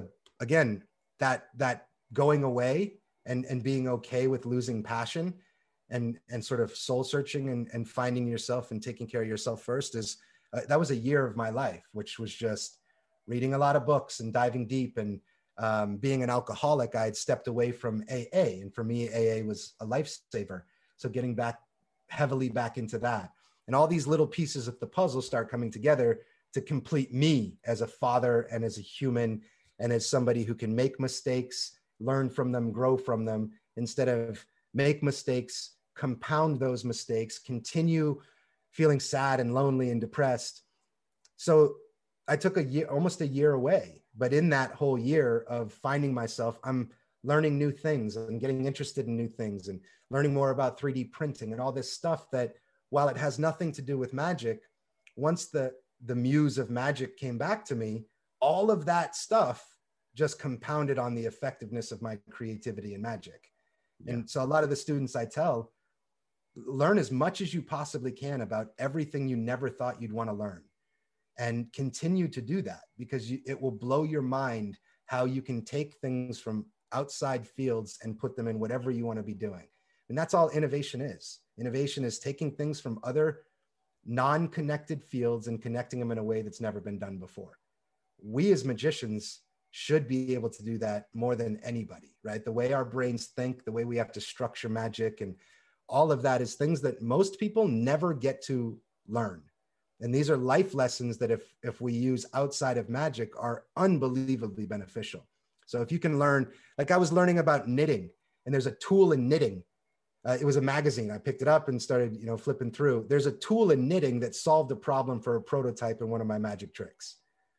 that going away and being okay with losing passion and sort of soul searching and finding yourself and taking care of yourself first that was a year of my life, which was just reading a lot of books and diving deep. And being an alcoholic, I had stepped away from AA. And for me, AA was a lifesaver. So getting heavily back into that. And all these little pieces of the puzzle start coming together to complete me as a father and as a human and as somebody who can make mistakes, learn from them, grow from them, instead of make mistakes, compound those mistakes, continue feeling sad and lonely and depressed. So I took almost a year away, but in that whole year of finding myself, I'm learning new things and getting interested in new things and learning more about 3D printing and all this stuff that, while it has nothing to do with magic, once the muse of magic came back to me, all of that stuff just compounded on the effectiveness of my creativity and magic. Yeah. And so a lot of the students I tell, learn as much as you possibly can about everything you never thought you'd want to learn, and continue to do that, because it will blow your mind how you can take things from outside fields and put them in whatever you want to be doing. And that's all innovation is. Innovation is taking things from other non-connected fields and connecting them in a way that's never been done before. We as magicians should be able to do that more than anybody, right? The way our brains think, the way we have to structure magic, and all of that is things that most people never get to learn. And these are life lessons that if we use outside of magic are unbelievably beneficial. So if you can learn, like I was learning about knitting, and there's a tool in knitting. It was a magazine. I picked it up and started, flipping through. There's a tool in knitting that solved a problem for a prototype in one of my magic tricks.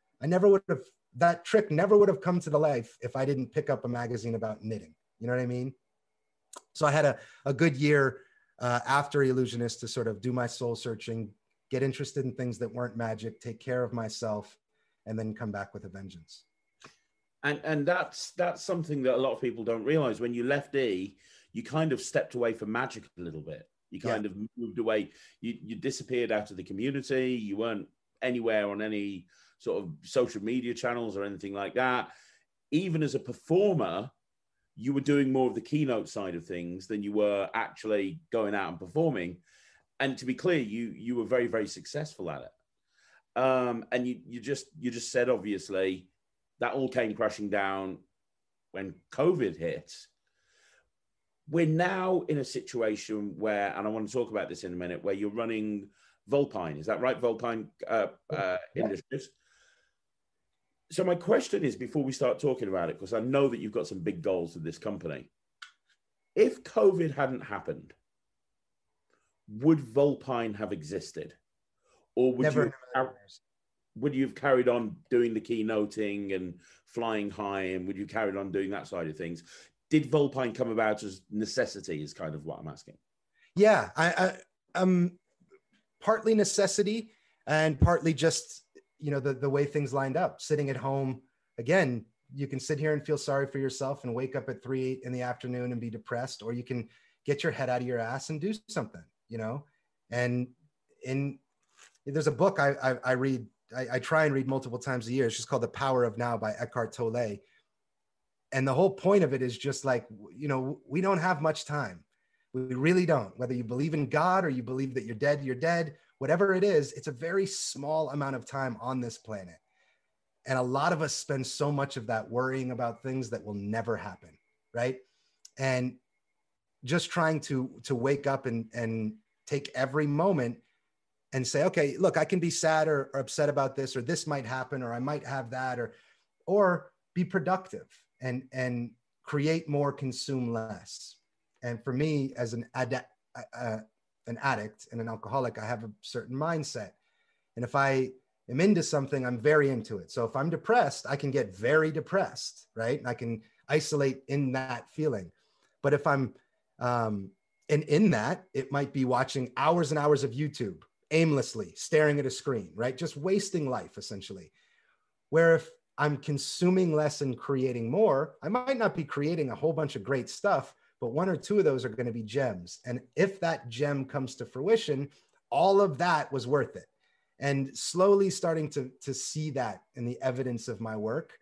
That trick never would have come to the life if I didn't pick up a magazine about knitting. You know what I mean? So I had a good year after Illusionist to sort of do my soul searching, get interested in things that weren't magic, take care of myself, and then come back with a vengeance. And that's something that a lot of people don't realize. When you left E, you kind of stepped away from magic a little bit. You kind of moved away. You disappeared out of the community. You weren't anywhere on any sort of social media channels or anything like that. Even as a performer, you were doing more of the keynote side of things than you were actually going out and performing. And to be clear, you were very, very successful at it. And you just said, obviously, that all came crashing down when COVID hit. We're now in a situation where, and I want to talk about this in a minute, where you're running Volpine. Is that right? Volpine Industries. So my question is, before we start talking about it, because I know that you've got some big goals with this company, if COVID hadn't happened, would Volpine have existed? Or would would you have carried on doing the keynoting and flying high, and would you carried on doing that side of things? Did Volpine come about as necessity is kind of what I'm asking. Yeah, I'm partly necessity and partly just, you know, the way things lined up. Sitting at home, again, you can sit here and feel sorry for yourself and wake up at 3 in the afternoon and be depressed, or you can get your head out of your ass and do something, you know? And there's a book I read, I try and read multiple times a year. It's just called The Power of Now by Eckhart Tolle. And the whole point of it is just like, you know, we don't have much time. We really don't. Whether you believe in God or you believe that you're dead, whatever it is, it's a very small amount of time on this planet. And a lot of us spend so much of that worrying about things that will never happen, right? And just trying to wake up and take every moment and say, okay, look, I can be sad or upset about this, or this might happen, or I might have that, or be productive and create more, consume less. And for me, as an addict and an alcoholic, I have a certain mindset. And if I am into something, I'm very into it. So if I'm depressed, I can get very depressed, right? And I can isolate in that feeling. But if I'm, and in that, it might be watching hours and hours of YouTube, aimlessly staring at a screen, right? Just wasting life, essentially. Where if I'm consuming less and creating more, I might not be creating a whole bunch of great stuff, but 1 or 2 of those are going to be gems. And if that gem comes to fruition, all of that was worth it. And slowly starting to see that in the evidence of my work,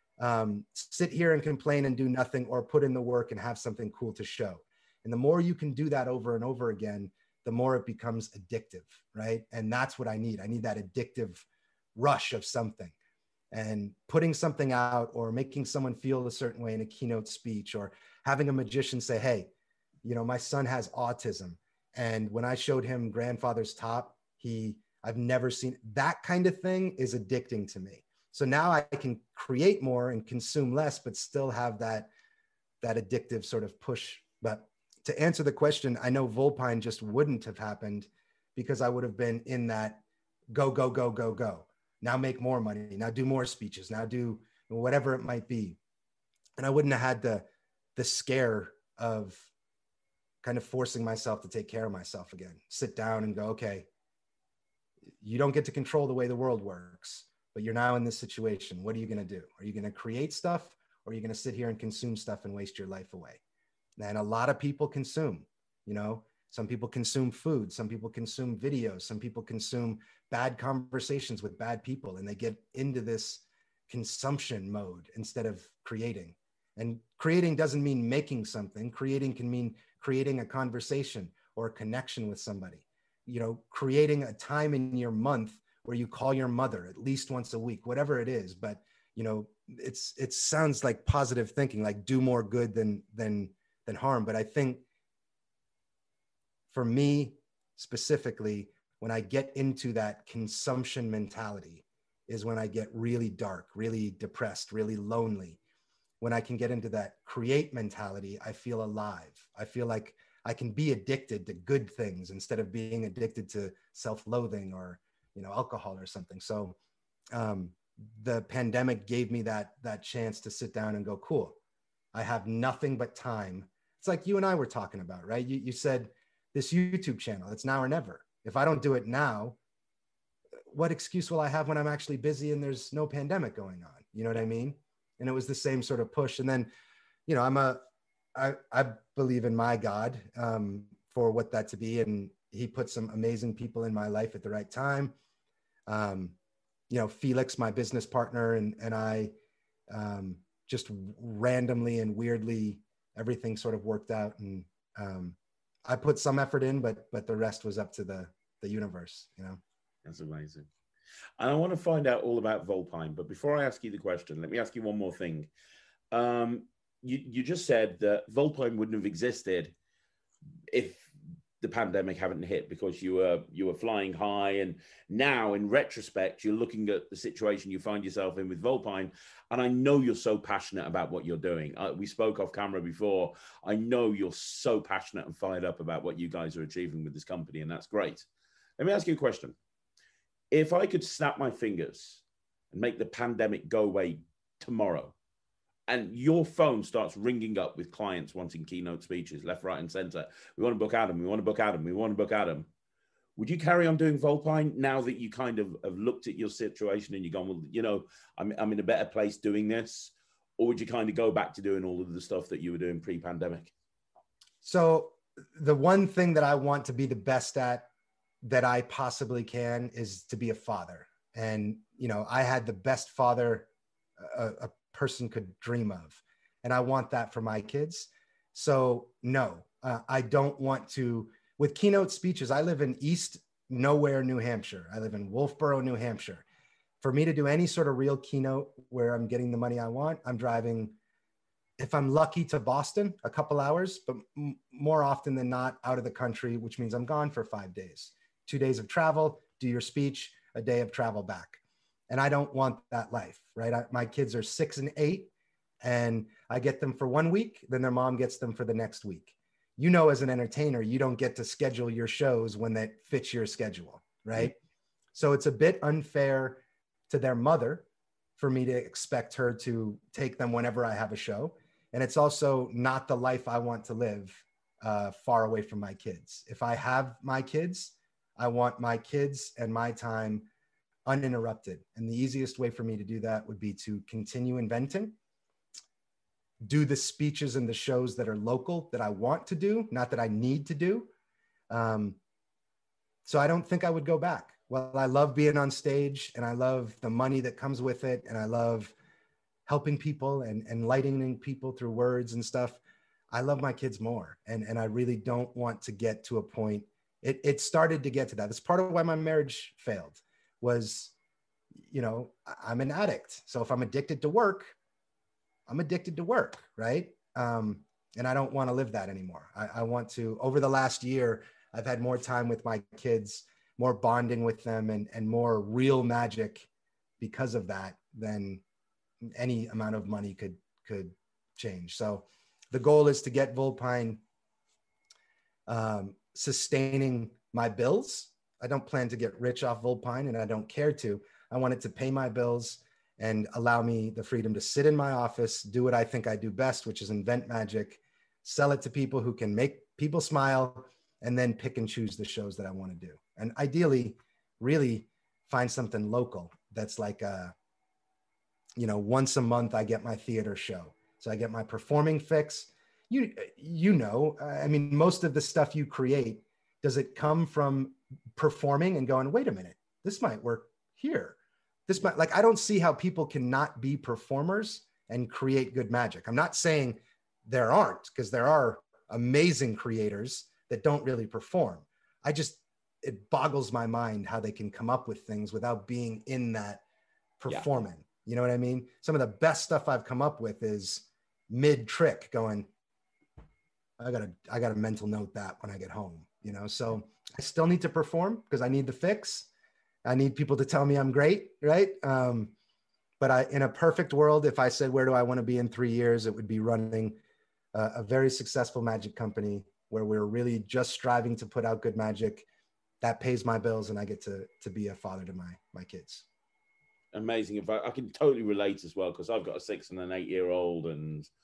sit here and complain and do nothing, or put in the work and have something cool to show. And the more you can do that over and over again, the more it becomes addictive, right? And that's what I need. I need that addictive rush of something. And putting something out, or making someone feel a certain way in a keynote speech, or having a magician say, hey, you know, my son has autism. And when I showed him Grandfather's Top, I've never seen that kind of thing is addicting to me. So now I can create more and consume less, but still have that addictive sort of push. But to answer the question, I know Volpine just wouldn't have happened because I would have been in that go, go, go, go, go. Now make more money, now do more speeches, now do whatever it might be. And I wouldn't have had the scare of kind of forcing myself to take care of myself again, sit down and go, okay, you don't get to control the way the world works, but you're now in this situation. What are you going to do? Are you going to create stuff, or are you going to sit here and consume stuff and waste your life away? And a lot of people consume, you know, some people consume food, some people consume videos, some people consume bad conversations with bad people, and they get into this consumption mode instead of creating. And creating doesn't mean making something. Creating can mean creating a conversation or a connection with somebody. You know, creating a time in your month where you call your mother at least once a week, whatever it is. But, you know, it sounds like positive thinking, like do more good than harm. But I think for me specifically, when I get into that consumption mentality is when I get really dark, really depressed, really lonely. When I can get into that create mentality, I feel alive. I feel like I can be addicted to good things instead of being addicted to self-loathing or, you know, alcohol or something. So the pandemic gave me that chance to sit down and go, cool, I have nothing but time. It's like you and I were talking about, right? You said this YouTube channel. It's now or never. If I don't do it now, what excuse will I have when I'm actually busy and there's no pandemic going on? You know what I mean? And it was the same sort of push. And then, you know, I believe in my God for what that to be. And he put some amazing people in my life at the right time. You know, Felix, my business partner, and I just randomly and weirdly, everything sort of worked out. And I put some effort in, but the rest was up to the universe, you know? That's amazing. And I want to find out all about Volpine, but before I ask you the question, let me ask you one more thing. You just said that Volpine wouldn't have existed if the pandemic hadn't hit, because you were flying high, and now in retrospect you're looking at the situation you find yourself in with Volpine, and I know you're so passionate about what you're doing. We spoke off camera before. I know you're so passionate and fired up about what you guys are achieving with this company, and that's great. Let me ask you a question. If I could snap my fingers and make the pandemic go away tomorrow, and your phone starts ringing up with clients wanting keynote speeches left, right, and center. We want to book Adam. We want to book Adam. We want to book Adam. Would you carry on doing Volpine now that you kind of have looked at your situation and you've gone, well, you know, I'm in a better place doing this? Or would you kind of go back to doing all of the stuff that you were doing pre-pandemic? So the one thing that I want to be the best at that I possibly can is to be a father. And, you know, I had the best father a person could dream of. And I want that for my kids. So no, I don't want to, with keynote speeches, I live in East Nowhere, New Hampshire. I live in Wolfboro, New Hampshire. For me to do any sort of real keynote where I'm getting the money I want, I'm driving, if I'm lucky, to Boston, a couple hours, but more often than not out of the country, which means I'm gone for 5 days, 2 days of travel, do your speech, a day of travel back. And I don't want that life, right? My kids are 6 and 8, and I get them for 1 week, then their mom gets them for the next week. You know, as an entertainer, you don't get to schedule your shows when that fits your schedule, right? So it's a bit unfair to their mother for me to expect her to take them whenever I have a show. And it's also not the life I want to live far away from my kids. If I have my kids, I want my kids and my time uninterrupted. And the easiest way for me to do that would be to continue inventing, do the speeches and the shows that are local that I want to do, not that I need to do. So I don't think I would go back. Well, I love being on stage and I love the money that comes with it. And I love helping people and enlightening people through words and stuff. I love my kids more. And I really don't want to get to a point. It started to get to that. That's part of why my marriage failed. Was, you know, I'm an addict. So if I'm addicted to work, I'm addicted to work, right? And I don't want to live that anymore. I want to, over the last year, I've had more time with my kids, more bonding with them, and more real magic because of that than any amount of money could change. So the goal is to get Volpine sustaining my bills. I don't plan to get rich off Volpine, and I don't care to. I want it to pay my bills and allow me the freedom to sit in my office, do what I think I do best, which is invent magic, sell it to people who can make people smile, and then pick and choose the shows that I want to do. And ideally, really find something local that's like, you know, once a month I get my theater show. So I get my performing fix. You know, I mean, most of the stuff you create, does it come from performing and going, wait a minute, this might work here. This might, like, I don't see how people cannot be performers and create good magic. I'm not saying there aren't, because there are amazing creators that don't really perform. It boggles my mind how they can come up with things without being in that performing. Yeah. You know what I mean? Some of the best stuff I've come up with is mid trick going, I gotta mental note that when I get home, you know? So I still need to perform because I need the fix. I need people to tell me I'm great, right? But in a perfect world, if I said, where do I want to be in 3 years? It would be running a very successful magic company where we're really just striving to put out good magic that pays my bills, and I get to be a father to my kids. Amazing. I can totally relate as well, because I've got a 6 and an 8 year old, and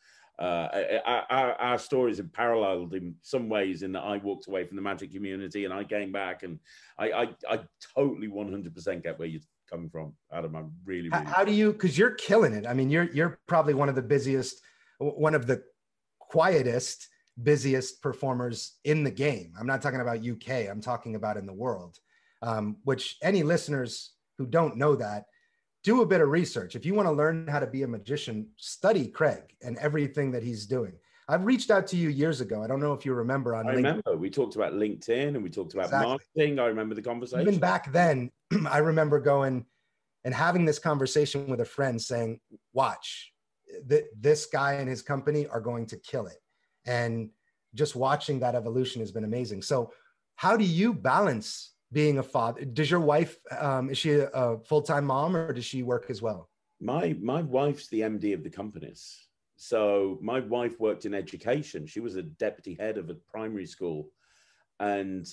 Our stories have paralleled in some ways in that I walked away from the magic community and I came back, and I totally 100% get where you're coming from, Adam. I'm really. How do you, because you're killing it. I mean, you're probably one of the busiest, one of the quietest, busiest performers in the game. I'm not talking about UK. I'm talking about in the world, which any listeners who don't know that, do a bit of research. If you want to learn how to be a magician, study Craig and everything that he's doing. I've reached out to you years ago. I don't know if you remember on LinkedIn. I remember we talked about LinkedIn and we talked about marketing. I remember the conversation. Even back then, I remember going and having this conversation with a friend saying, watch, this guy and his company are going to kill it. And just watching that evolution has been amazing. So how do you balance being a father? Does your wife, is she a full-time mom, or does she work as well? My wife's the MD of the companies. So my wife worked in education. She was a deputy head of a primary school. And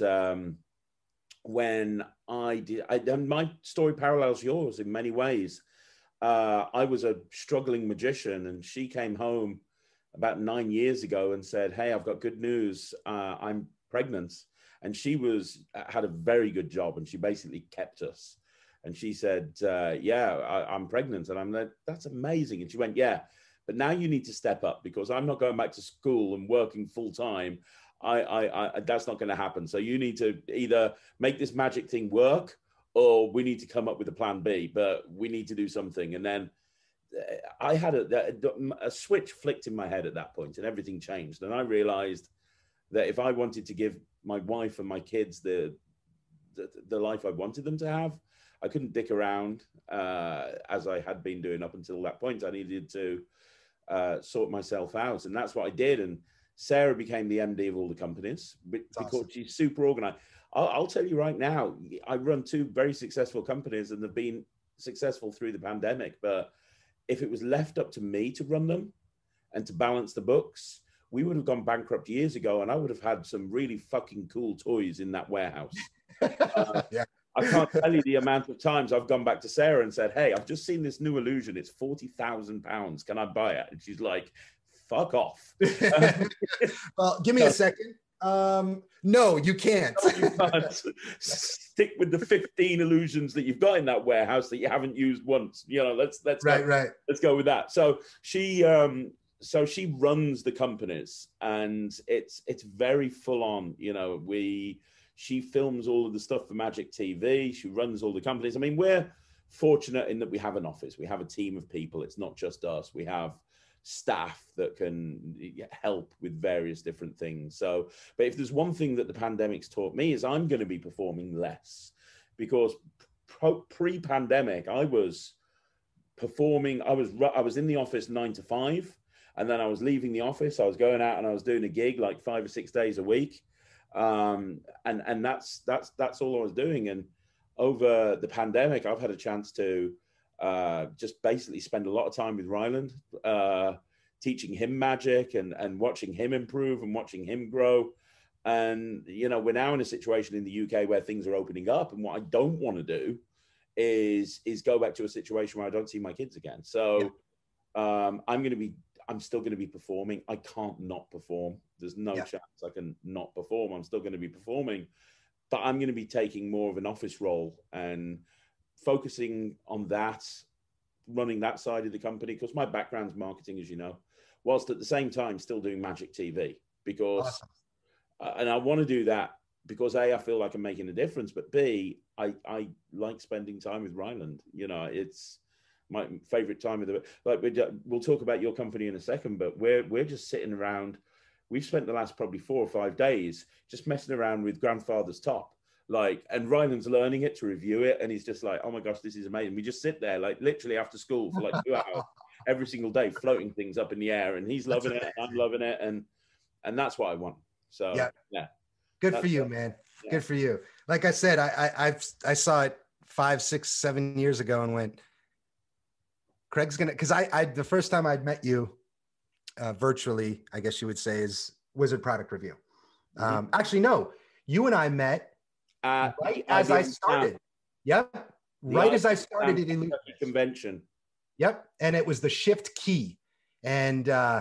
when I did, my story parallels yours in many ways. I was a struggling magician, and she came home about 9 years ago and said, hey, I've got good news. I'm pregnant. And she had a very good job, and she basically kept us. And she said, I'm pregnant. And I'm like, that's amazing. And she went, yeah, but now you need to step up, because I'm not going back to school and working full time. That's not going to happen. So you need to either make this magic thing work, or we need to come up with a plan B, but we need to do something. And then I had a switch flicked in my head at that point, and everything changed. And I realized that if I wanted to give my wife and my kids the life I wanted them to have, I couldn't dick around as I had been doing up until that point. I needed to sort myself out, and that's what I did. And Sarah became the MD of all the companies because she's super organized. I'll tell you right now, I run 2 very successful companies, and they've been successful through the pandemic. But if it was left up to me to run them and to balance the books, we would have gone bankrupt years ago, and I would have had some really fucking cool toys in that warehouse. Yeah. I can't tell you the amount of times I've gone back to Sarah and said, hey, I've just seen this new illusion. It's £40,000. Can I buy it? And she's like, fuck off. Well, give me a second. No, you can't. You can't. Stick with the 15 illusions that you've got in that warehouse that you haven't used once. You know, let's let's go with that. So she runs the companies, and it's very full on. You know, she films all of the stuff for Magic TV. She runs all the companies. I mean, we're fortunate in that we have an office. We have a team of people. It's not just us. We have staff that can help with various different things. So, but if there's one thing that the pandemic's taught me, is I'm going to be performing less, because pre-pandemic I was performing. I was in the office 9 to 5, and then I was leaving the office. I was going out and I was doing a gig like 5 or 6 days a week. And that's all I was doing. And over the pandemic, I've had a chance to just basically spend a lot of time with Ryland, teaching him magic and watching him improve and watching him grow. And, you know, we're now in a situation in the UK where things are opening up. And what I don't want to do is go back to a situation where I don't see my kids again. So I'm still going to be performing. I can't not perform. There's no chance I can not perform. I'm still going to be performing, but I'm going to be taking more of an office role and focusing on that, running that side of the company, because my background's marketing, as you know, whilst at the same time still doing Magic TV, because, and I want to do that because A, I feel like I'm making a difference, but B, I like spending time with Ryland. You know, it's my favorite time of the, like we'll talk about your company in a second, but we're just sitting around. We've spent the last probably 4 or 5 days just messing around with Grandfather's Top, like, and Ryland's learning it to review it, and he's just like, oh my gosh, this is amazing. We just sit there like literally after school for like 2 hours every single day, floating things up in the air, and he's loving it, and I'm loving it, and that's what I want. So yeah. Good for you, man. Yeah. Good for you. Like I said, I saw it 5, 6, 7 years ago and went, Craig's gonna, because I the first time I'd met you virtually, I guess you would say, is Wizard Product Review. Actually, no, you and I met right as I started. Yep, right as I started at Elite Convention. Yep, and it was the Shift Key, and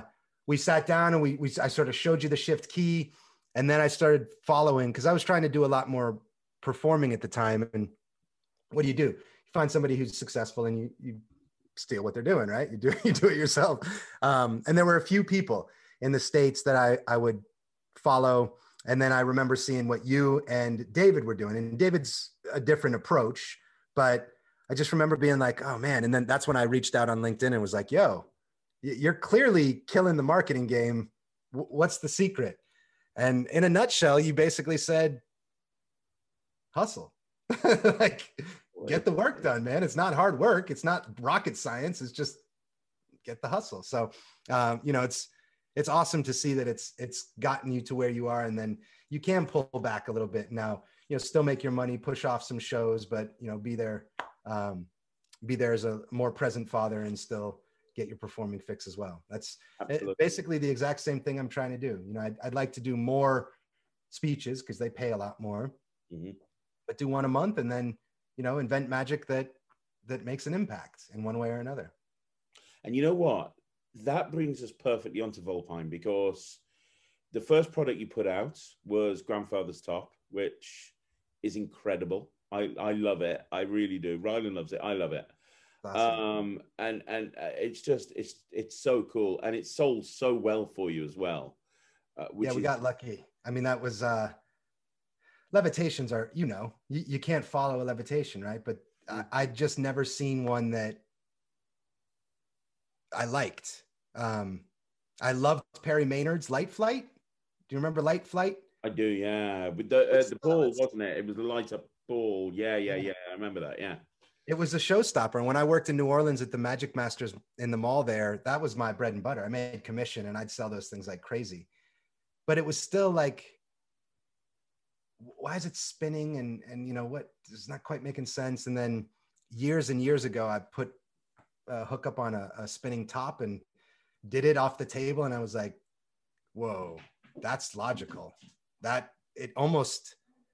we sat down and I sort of showed you the shift key, and then I started following because I was trying to do a lot more performing at the time. And what do? You find somebody who's successful and you steal what they're doing, right? You do it yourself. And there were a few people in the States that I would follow. And then I remember seeing what you and David were doing. And David's a different approach, but I just remember being like, oh man. And then that's when I reached out on LinkedIn and was like, yo, you're clearly killing the marketing game. What's the secret? And in a nutshell, you basically said, hustle. Like, get the work done, man. It's not hard work. It's not rocket science. It's just get the hustle. So, it's awesome to see that it's gotten you to where you are. And then you can pull back a little bit now, still make your money, push off some shows, but, be there as a more present father and still get your performing fix as well. That's basically the exact same thing I'm trying to do. I'd like to do more speeches because they pay a lot more, but do one a month and then, invent magic that makes an impact in one way or another. And you know what? That brings us perfectly onto Volpine, because the first product you put out was Grandfather's Top, which is incredible. I love it. I really do. Rylan loves it. I love it. Awesome. And it's just, it's so cool. And it sold so well for you as well. We got lucky. I mean, that was, levitations are, you can't follow a levitation, right? But I just never seen one that I liked. I loved Perry Maynard's Light Flight. Do you remember Light Flight? I do, yeah. With the ball, wasn't it? It was the light up ball. Yeah. I remember that, yeah. It was a showstopper. And when I worked in New Orleans at the Magic Masters in the mall there, that was my bread and butter. I made commission and I'd sell those things like crazy. But it was still like, why is it spinning? And what, it's not quite making sense. And then years and years ago, I put a hook up on a spinning top and did it off the table. And I was like, whoa, that's logical. That it almost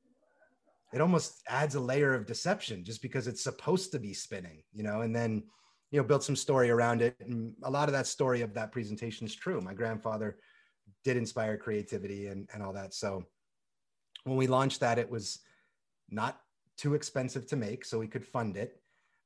adds a layer of deception just because it's supposed to be spinning, and then, built some story around it. And a lot of that story of that presentation is true. My grandfather did inspire creativity and all that. So when we launched that, it was not too expensive to make, so we could fund it.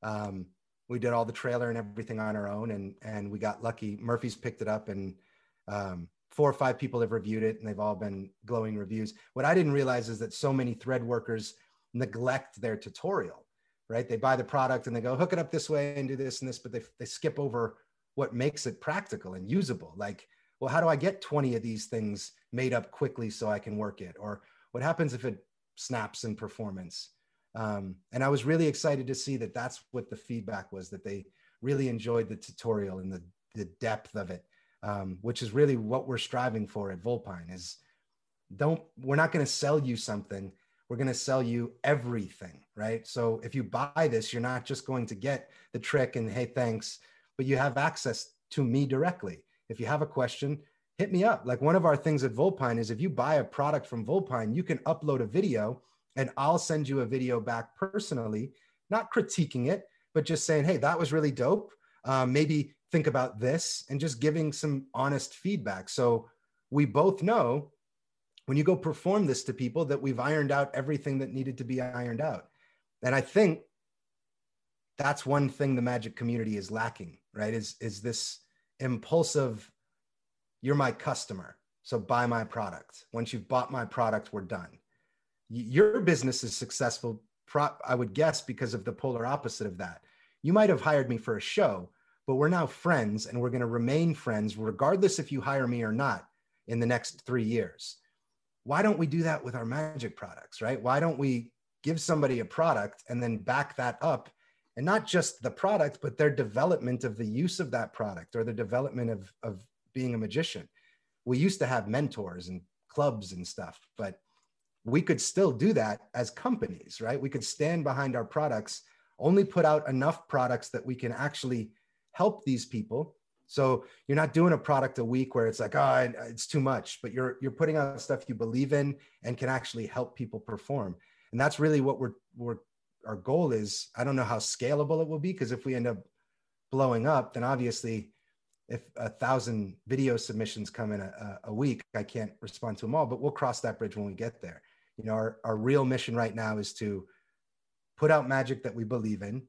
We did all the trailer and everything on our own, and we got lucky. Murphy's picked it up, and 4 or 5 people have reviewed it, and they've all been glowing reviews. What I didn't realize is that so many thread workers neglect their tutorial, right? They buy the product and they go, hook it up this way and do this and this, but they skip over what makes it practical and usable. Like, well, how do I get 20 of these things made up quickly so I can work it? Or what happens if it snaps in performance? And I was really excited to see that that's what the feedback was, that they really enjoyed the tutorial and the depth of it, which is really what we're striving for at Volpine. Is we're not going to sell you something, we're going to sell you everything, right? So if you buy this, you're not just going to get the trick and hey, thanks, but you have access to me directly. If you have a question, hit me up. Like, one of our things at Volpine is if you buy a product from Volpine, you can upload a video and I'll send you a video back personally, not critiquing it, but just saying, hey, that was really dope. Maybe think about this, and just giving some honest feedback. So we both know when you go perform this to people that we've ironed out everything that needed to be ironed out. And I think that's one thing the magic community is lacking, right? Is this impulsive, you're my customer, so buy my product. Once you've bought my product, we're done. Your business is successful, I would guess, because of the polar opposite of that. You might have hired me for a show, but we're now friends, and we're going to remain friends regardless if you hire me or not in the next 3 years. Why don't we do that with our magic products, right? Why don't we give somebody a product and then back that up, and not just the product, but their development of the use of that product, or the development of being a magician. We used to have mentors and clubs and stuff, but we could still do that as companies, right? We could stand behind our products, only put out enough products that we can actually help these people. So you're not doing a product a week where it's like, oh, it's too much, but you're putting out stuff you believe in and can actually help people perform. And that's really what our goal is. I don't know how scalable it will be, because if we end up blowing up, then obviously if 1,000 video submissions come in a week, I can't respond to them all, but we'll cross that bridge when we get there. You know, our real mission right now is to put out magic that we believe in,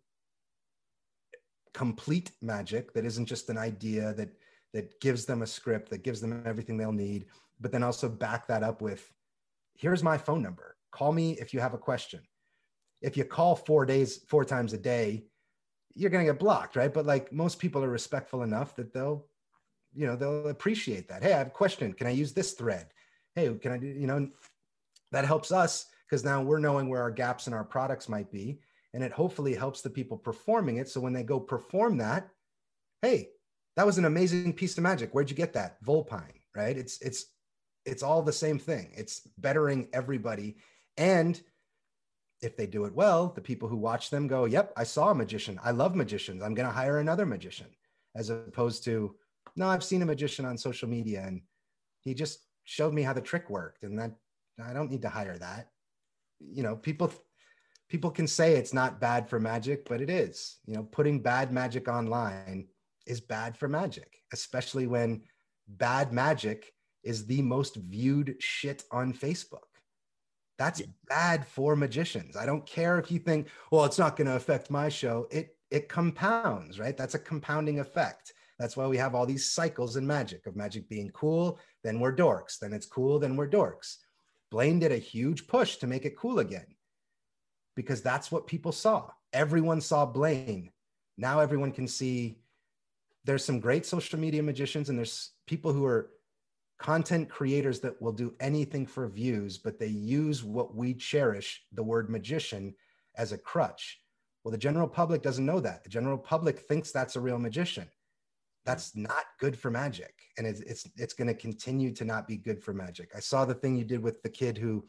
complete magic that isn't just an idea that gives them a script, that gives them everything they'll need, but then also back that up with, here's my phone number. Call me if you have a question. If you call 4 times a day, you're going to get blocked, right? But like most people are respectful enough that they'll appreciate that. Hey, I have a question. Can I use this thread? Hey, can I do, you know, that helps us because now we're knowing where our gaps in our products might be. And it hopefully helps the people performing it. So when they go perform that, hey, that was an amazing piece of magic. Where'd you get that? Volpine, right? It's all the same thing. It's bettering everybody. And if they do it well, the people who watch them go, yep, I saw a magician. I love magicians. I'm going to hire another magician, as opposed to, no, I've seen a magician on social media and he just showed me how the trick worked. And that I don't need to hire that. You know, people can say it's not bad for magic, but it is. You know, putting bad magic online is bad for magic, especially when bad magic is the most viewed shit on Facebook. That's bad for magicians. I don't care if you think, well, it's not going to affect my show. It compounds, right? That's a compounding effect. That's why we have all these cycles in magic, of magic being cool, then we're dorks, then it's cool, then we're dorks. Blaine did a huge push to make it cool again because that's what people saw. Everyone saw Blaine. Now everyone can see there's some great social media magicians and there's people who are content creators that will do anything for views, but they use what we cherish, the word magician, as a crutch. Well, the general public doesn't know that. The general public thinks that's a real magician. That's not good for magic. And it's going to continue to not be good for magic. I saw the thing you did with the kid who,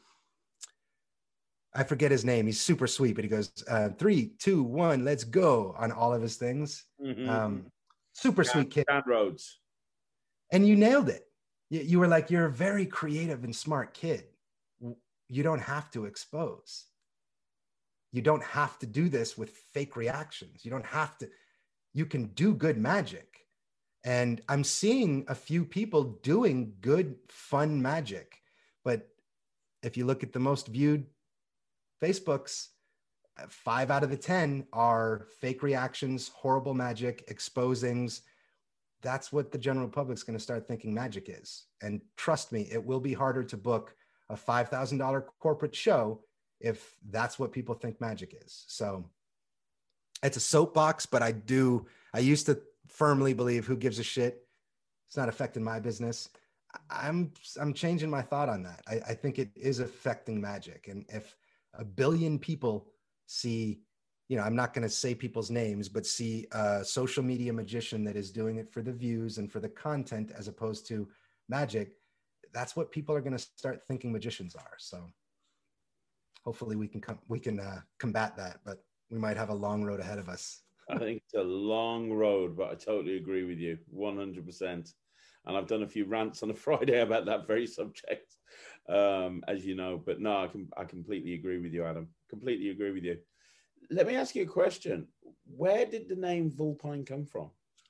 I forget his name. He's super sweet, but he goes, 3, 2, 1, let's go on all of his things. Super sweet kid. Dan Rhodes. And you nailed it. You were like, you're a very creative and smart kid. You don't have to expose. You don't have to do this with fake reactions. You don't have to, you can do good magic. And I'm seeing a few people doing good, fun magic. But if you look at the most viewed Facebooks, 5 out of the 10 are fake reactions, horrible magic, exposings. That's what the general public's going to start thinking magic is. And trust me, it will be harder to book a $5,000 corporate show if that's what people think magic is. So it's a soapbox, but I used to firmly believe, who gives a shit? It's not affecting my business. I'm changing my thought on that. I think it is affecting magic. And if 1 billion people see, you know, I'm not going to say people's names, but see a social media magician that is doing it for the views and for the content as opposed to magic, that's what people are going to start thinking magicians are. So hopefully we can combat that, but we might have a long road ahead of us. I think it's a long road, but I totally agree with you 100%. And I've done a few rants on a Friday about that very subject, as you know. But no, I completely agree with you, Adam. Completely agree with you. Let me ask you a question. Where did the name Volpine come from?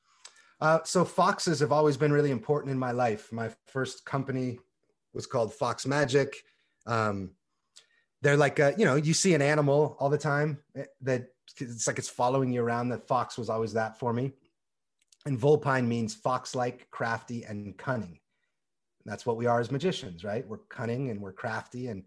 So foxes have always been really important in my life. My first company was called Fox Magic. They're like, you see an animal all the time that it's like it's following you around. The fox was always that for me. And Volpine means fox-like, crafty, and cunning. And that's what we are as magicians, right? We're cunning and we're crafty. And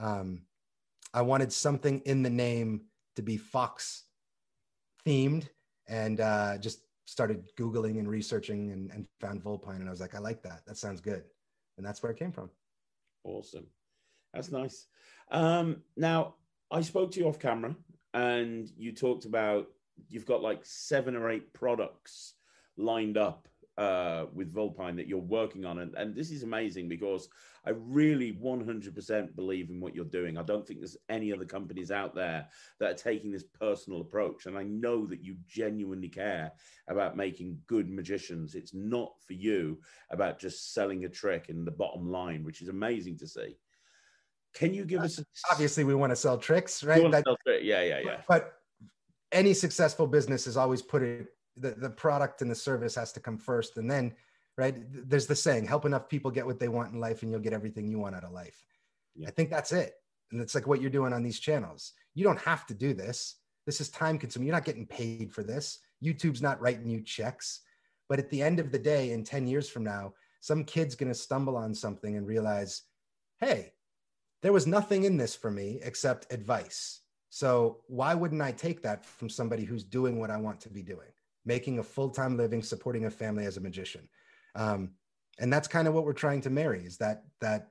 I wanted something in the name to be fox themed, and just started Googling and researching and found Volpine. And I was like, I like that. That sounds good. And that's where it came from. Awesome. That's nice. Now, I spoke to you off camera and you talked about you've got like 7 or 8 products lined up with Volpine that you're working on. And this is amazing because I really 100% believe in what you're doing. I don't think there's any other companies out there that are taking this personal approach. And I know that you genuinely care about making good magicians. It's not for you about just selling a trick in the bottom line, which is amazing to see. Can you give us obviously we want to sell tricks, right? Yeah. But any successful business has always put it the product and the service has to come first. And then, right, there's the saying, help enough people get what they want in life and you'll get everything you want out of life. Yeah. I think that's it. And it's like what you're doing on these channels. You don't have to do this. This is time consuming. You're not getting paid for this. YouTube's not writing you checks. But at the end of the day, in 10 years from now, some kid's going to stumble on something and realize, hey, there was nothing in this for me except advice. So why wouldn't I take that from somebody who's doing what I want to be doing, making a full-time living, supporting a family as a magician? And that's kind of what we're trying to marry, is that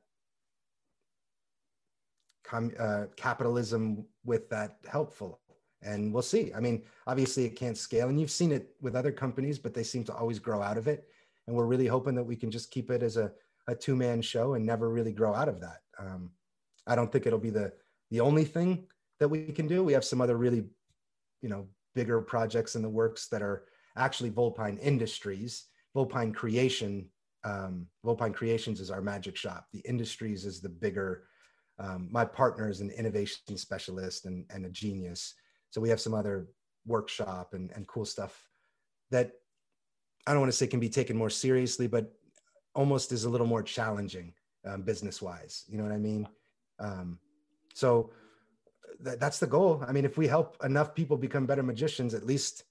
capitalism with that helpful. And we'll see. I mean, obviously it can't scale, and you've seen it with other companies, but they seem to always grow out of it. And we're really hoping that we can just keep it as a two-man show and never really grow out of that. I don't think it'll be the only thing that we can do. We have some other really, bigger projects in the works that are actually Volpine Industries. Volpine Creation, Volpine Creations is our magic shop. The Industries is the bigger. My partner is an innovation specialist and a genius. So we have some other workshop and cool stuff that I don't want to say can be taken more seriously, but almost is a little more challenging business-wise. You know what I mean? So that's the goal. I mean, if we help enough people become better magicians, at least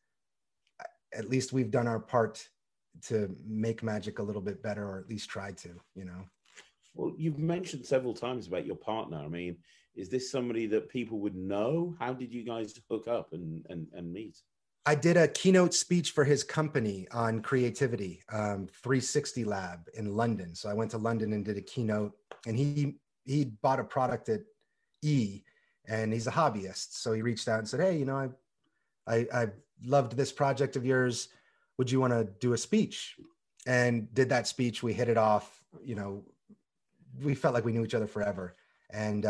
we've done our part to make magic a little bit better, or at least try to, Well, you've mentioned several times about your partner. I mean, is this somebody that people would know? How did you guys hook up and meet? I did a keynote speech for his company on creativity, 360 Lab in London. So I went to London and did a keynote, and he bought a product at E, and he's a hobbyist. So he reached out and said, hey, I loved this project of yours. Would you want to do a speech? And did that speech. We hit it off. We felt like we knew each other forever, and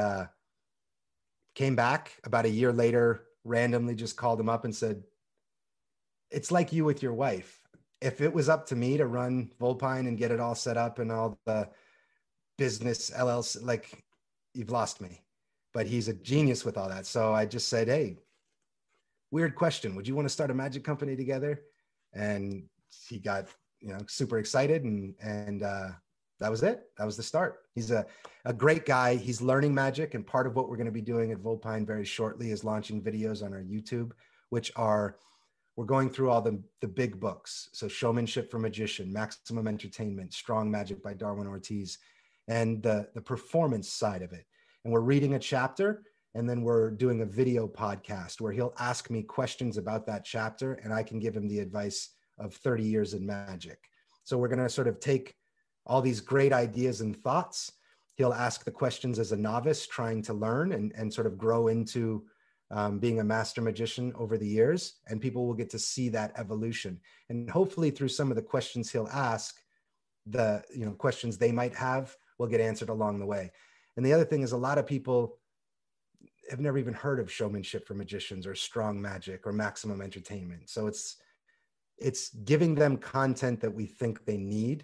came back about a year later, randomly just called him up and said, it's like you with your wife. If it was up to me to run Volpine and get it all set up and all the business LLC, like, you've lost me. But he's a genius with all that. So I just said, hey, weird question. Would you want to start a magic company together? And he got, super excited. And that was it. That was the start. He's a great guy. He's learning magic. And part of what we're going to be doing at Volpine very shortly is launching videos on our YouTube, which are, we're going through all the big books. So Showmanship for Magician, Maximum Entertainment, Strong Magic by Darwin Ortiz, and the performance side of it. And we're reading a chapter, and then we're doing a video podcast where he'll ask me questions about that chapter, and I can give him the advice of 30 years in magic. So we're going to sort of take all these great ideas and thoughts. He'll ask the questions as a novice trying to learn and sort of grow into being a master magician over the years, and people will get to see that evolution. And hopefully through some of the questions he'll ask, the questions they might have will get answered along the way. And the other thing is, a lot of people have never even heard of Showmanship for Magicians or Strong Magic or Maximum Entertainment. So it's giving them content that we think they need.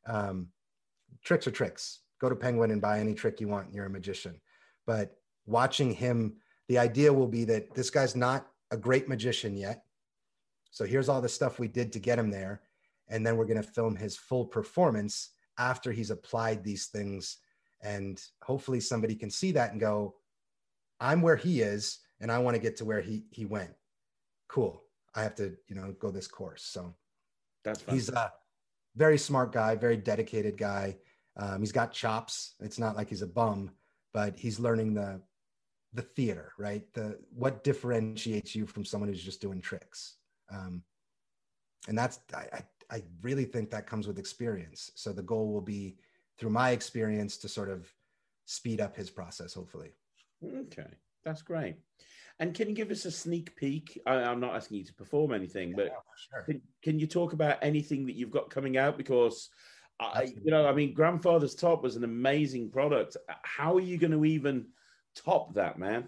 Tricks are tricks. Go to Penguin and buy any trick you want and you're a magician. But watching him, the idea will be that this guy's not a great magician yet. So here's all the stuff we did to get him there. And then we're going to film his full performance after he's applied these things. And hopefully somebody can see that and go, I'm where he is, and I want to get to where he went. Cool. I have to, go this course. So that's fun. He's a very smart guy, very dedicated guy. He's got chops. It's not like he's a bum, but he's learning the theater, right? What differentiates you from someone who's just doing tricks. And that's, I really think that comes with experience. So the goal will be, through my experience, to sort of speed up his process, hopefully. Okay, that's great. And can you give us a sneak peek? I'm not asking you to perform anything, but sure. Can you talk about anything that you've got coming out? Because, Grandfather's Top was an amazing product. How are you going to even top that, man?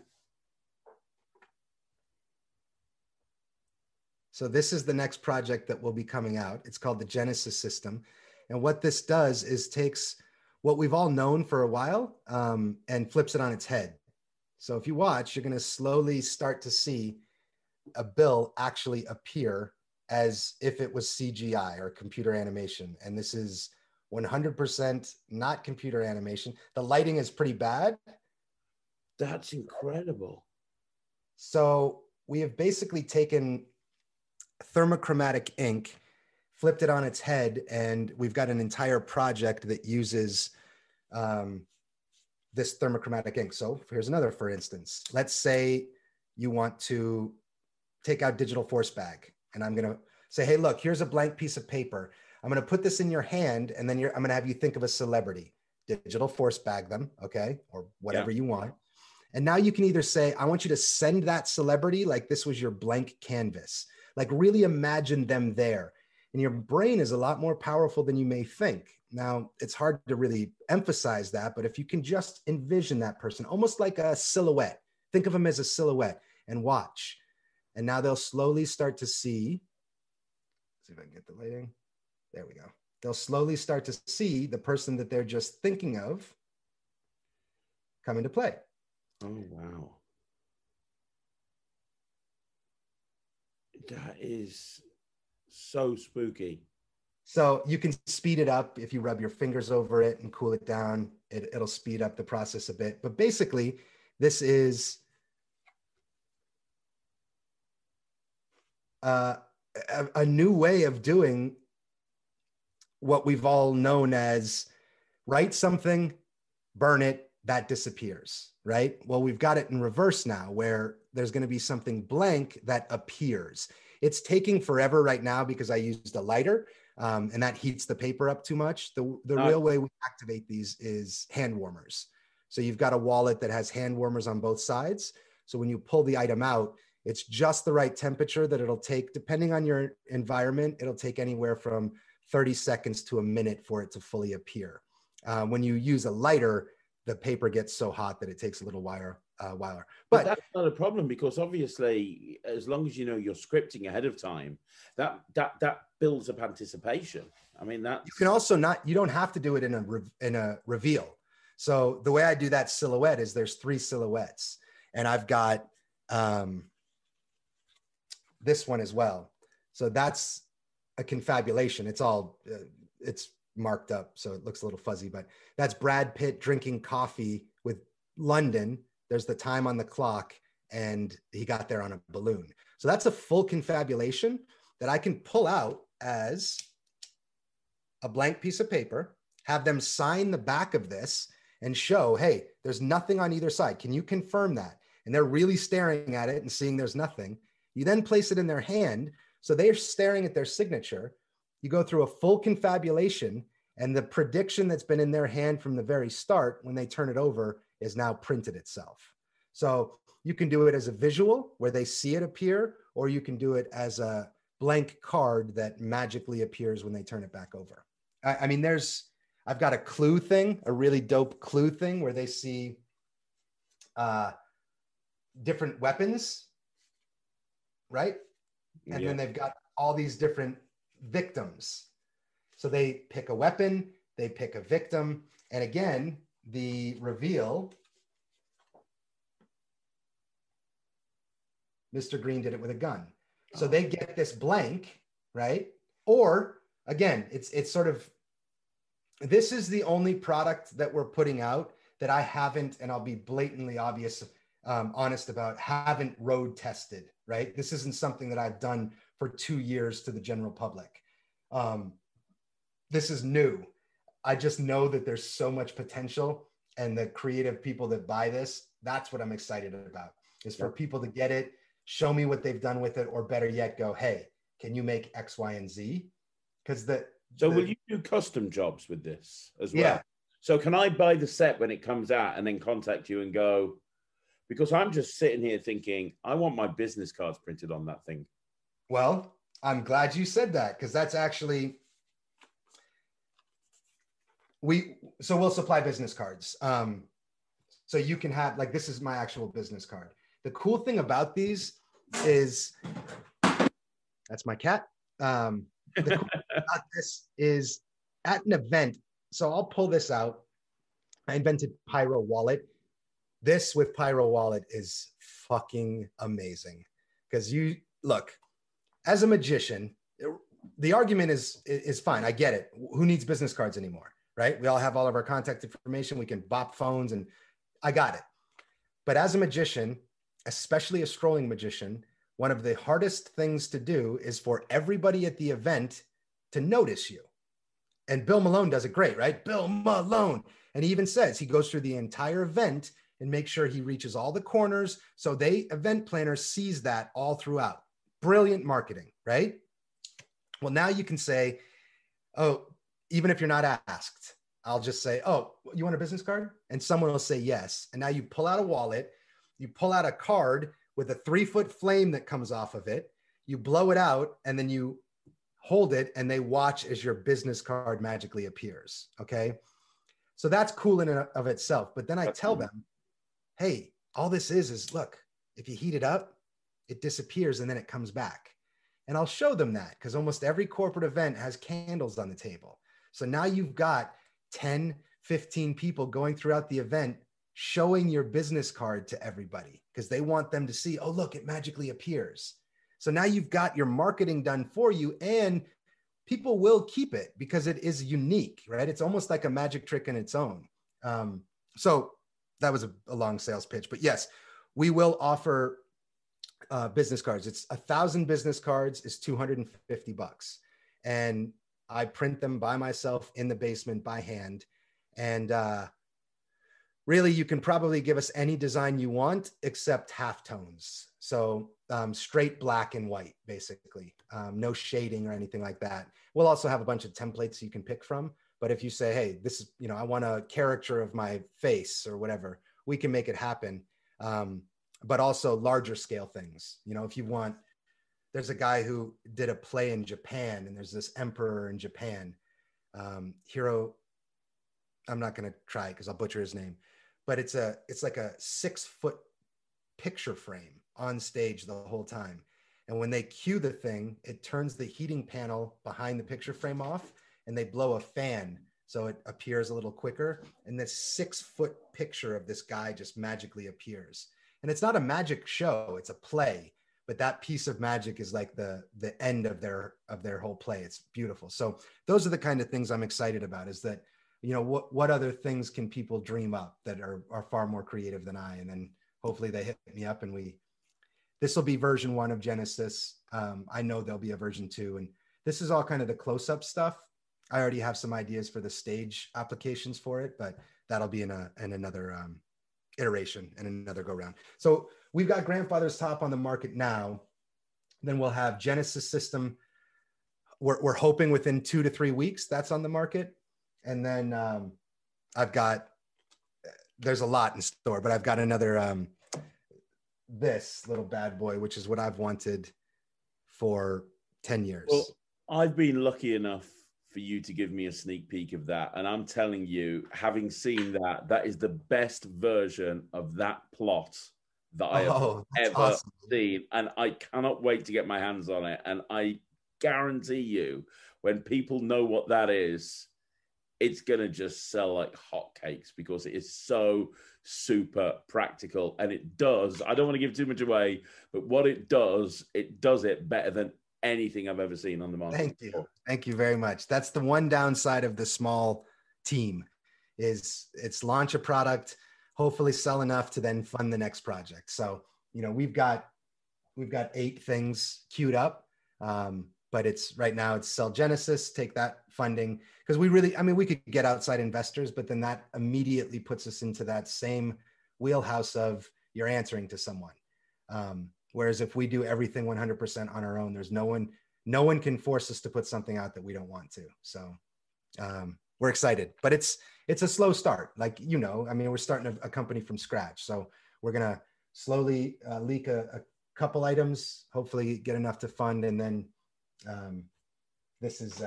So this is the next project that will be coming out. It's called the Genesis System. And what this does is takes what we've all known for a while and flips it on its head. So if you watch, you're going to slowly start to see a bill actually appear as if it was CGI or computer animation. And this is 100% not computer animation. The lighting is pretty bad. That's incredible. So we have basically taken thermochromatic ink, flipped it on its head, and we've got an entire project that uses this thermochromatic ink. So here's another, for instance. Let's say you want to take out digital force bag, and I'm going to say, hey, look, here's a blank piece of paper. I'm going to put this in your hand, and then I'm going to have you think of a celebrity, digital force bag them, okay, or whatever you want. And now you can either say, I want you to send that celebrity like this was your blank canvas, like really imagine them there. And your brain is a lot more powerful than you may think. Now, it's hard to really emphasize that, but if you can just envision that person, almost like a silhouette, think of them as a silhouette and watch. And now they'll slowly start to see, let's see if I can get the lighting. There we go. They'll slowly start to see the person that they're just thinking of come into play. Oh, wow. That is so spooky. So you can speed it up if you rub your fingers over it and cool it down. It'll speed up the process a bit. But basically, this is a new way of doing what we've all known as write something, burn it, that disappears, right? Well, we've got it in reverse now, where there's going to be something blank that appears. It's taking forever right now because I used a lighter, and that heats the paper up too much. The real way we activate these is hand warmers. So you've got a wallet that has hand warmers on both sides. So when you pull the item out, it's just the right temperature that it'll take, depending on your environment, it'll take anywhere from 30 seconds to a minute for it to fully appear. When you use a lighter, the paper gets so hot that it takes a little while. But that's not a problem, because obviously, as long as you know you're scripting ahead of time, that builds up anticipation. I mean, that you can also you don't have to do it in a reveal. So the way I do that silhouette is there's 3 silhouettes, and I've got this one as well. So that's a confabulation. It's all it's marked up, so it looks a little fuzzy, but that's Brad Pitt drinking coffee with London. There's the time on the clock, and he got there on a balloon. So that's a full confabulation that I can pull out as a blank piece of paper, have them sign the back of this and show, hey, there's nothing on either side. Can you confirm that? And they're really staring at it and seeing there's nothing. You then place it in their hand, so they're staring at their signature. You go through a full confabulation, and the prediction that's been in their hand from the very start, when they turn it over, is now printed itself. So you can do it as a visual where they see it appear, or you can do it as a blank card that magically appears when they turn it back over. I mean, I've got a clue thing, a really dope clue thing where they see different weapons, right? And then they've got all these different victims. So they pick a weapon, they pick a victim, and again, the reveal, Mr. Green did it with a gun. So they get this blank, right? Or again, it's sort of, this is the only product that we're putting out that I haven't, and I'll be blatantly honest about, haven't road tested, right? This isn't something that I've done for 2 years to the general public. This is new. I just know that there's so much potential, and the creative people that buy this, that's what I'm excited about, is for people to get it, show me what they've done with it, or better yet, go, hey, can you make X, Y, and Z? Because will you do custom jobs with this as well? Yeah. So can I buy the set when it comes out and then contact you and go, because I'm just sitting here thinking, I want my business cards printed on that thing. Well, I'm glad you said that, because that's actually, we'll supply business cards. So you can have, like, this is my actual business card. The cool thing about these is, that's my cat. The cool thing about this is at an event, so I'll pull this out. I invented Pyro Wallet. This with Pyro Wallet is fucking amazing, because you look, as a magician, the argument is fine. I get it. Who needs business cards anymore, right? We all have all of our contact information. We can bop phones, and I got it. But as a magician, especially a strolling magician, one of the hardest things to do is for everybody at the event to notice you. And Bill Malone does it great, right? Bill Malone. And he even says he goes through the entire event and makes sure he reaches all the corners. So event planner sees that all throughout. Brilliant marketing, right? Well, now you can say, oh, even if you're not asked, I'll just say, oh, you want a business card? And someone will say yes. And now you pull out a wallet, you pull out a card with a 3-foot flame that comes off of it, you blow it out, and then you hold it, and they watch as your business card magically appears, okay? So that's cool in and of itself. But then I tell them, hey, all this is look, if you heat it up, it disappears and then it comes back. And I'll show them that because almost every corporate event has candles on the table. So now you've got 10, 15 people going throughout the event showing your business card to everybody because they want them to see, oh, look, it magically appears. So now you've got your marketing done for you, and people will keep it because it is unique, right? It's almost like a magic trick in its own. So that was a long sales pitch, but yes, we will offer business cards. It's 1,000 business cards is $250. And I print them by myself in the basement by hand. And really, you can probably give us any design you want except halftones. So straight black and white, basically. No shading or anything like that. We'll also have a bunch of templates you can pick from. But if you say, hey, this is, I want a caricature of my face or whatever, we can make it happen. But also larger scale things. If you want, there's a guy who did a play in Japan, and there's this emperor in Japan, Hiro. I'm not going to try because I'll butcher his name, but it's like a 6-foot picture frame on stage the whole time. And when they cue the thing, it turns the heating panel behind the picture frame off, and they blow a fan so it appears a little quicker. And this 6-foot picture of this guy just magically appears. And it's not a magic show, it's a play, but that piece of magic is like the end of their whole play. It's beautiful. So those are the kind of things I'm excited about, is that, what other things can people dream up that are far more creative than I? And then hopefully they hit me up, and this will be version 1 of Genesis. I know there'll be a version 2, and this is all kind of the close-up stuff. I already have some ideas for the stage applications for it, but that'll be in another iteration and another go round. So we've got Grandfather's Top on the market now. Then we'll have Genesis System. We're hoping within 2 to 3 weeks that's on the market. And then there's a lot in store, but I've got another, this little bad boy, which is what I've wanted for 10 years. Well, I've been lucky enough for you to give me a sneak peek of that. And I'm telling you, having seen that is the best version of that plot that I have ever seen. And I cannot wait to get my hands on it. And I guarantee you, when people know what that is, it's going to just sell like hotcakes because it is so super practical. And it does, I don't want to give too much away, but what it does it better than anything I've ever seen on the market. Thank you. Thank you very much. That's the one downside of the small team, is it's launch a product, hopefully sell enough to then fund the next project. So, we've got 8 things queued up. But right now it's sell Genesis, take that funding. Because we could get outside investors, but then that immediately puts us into that same wheelhouse of you're answering to someone. Whereas if we do everything 100% on our own, there's no one can force us to put something out that we don't want to. So we're excited, but it's a slow start. Like, we're starting a company from scratch. So we're going to slowly leak a couple items, hopefully get enough to fund. And then this is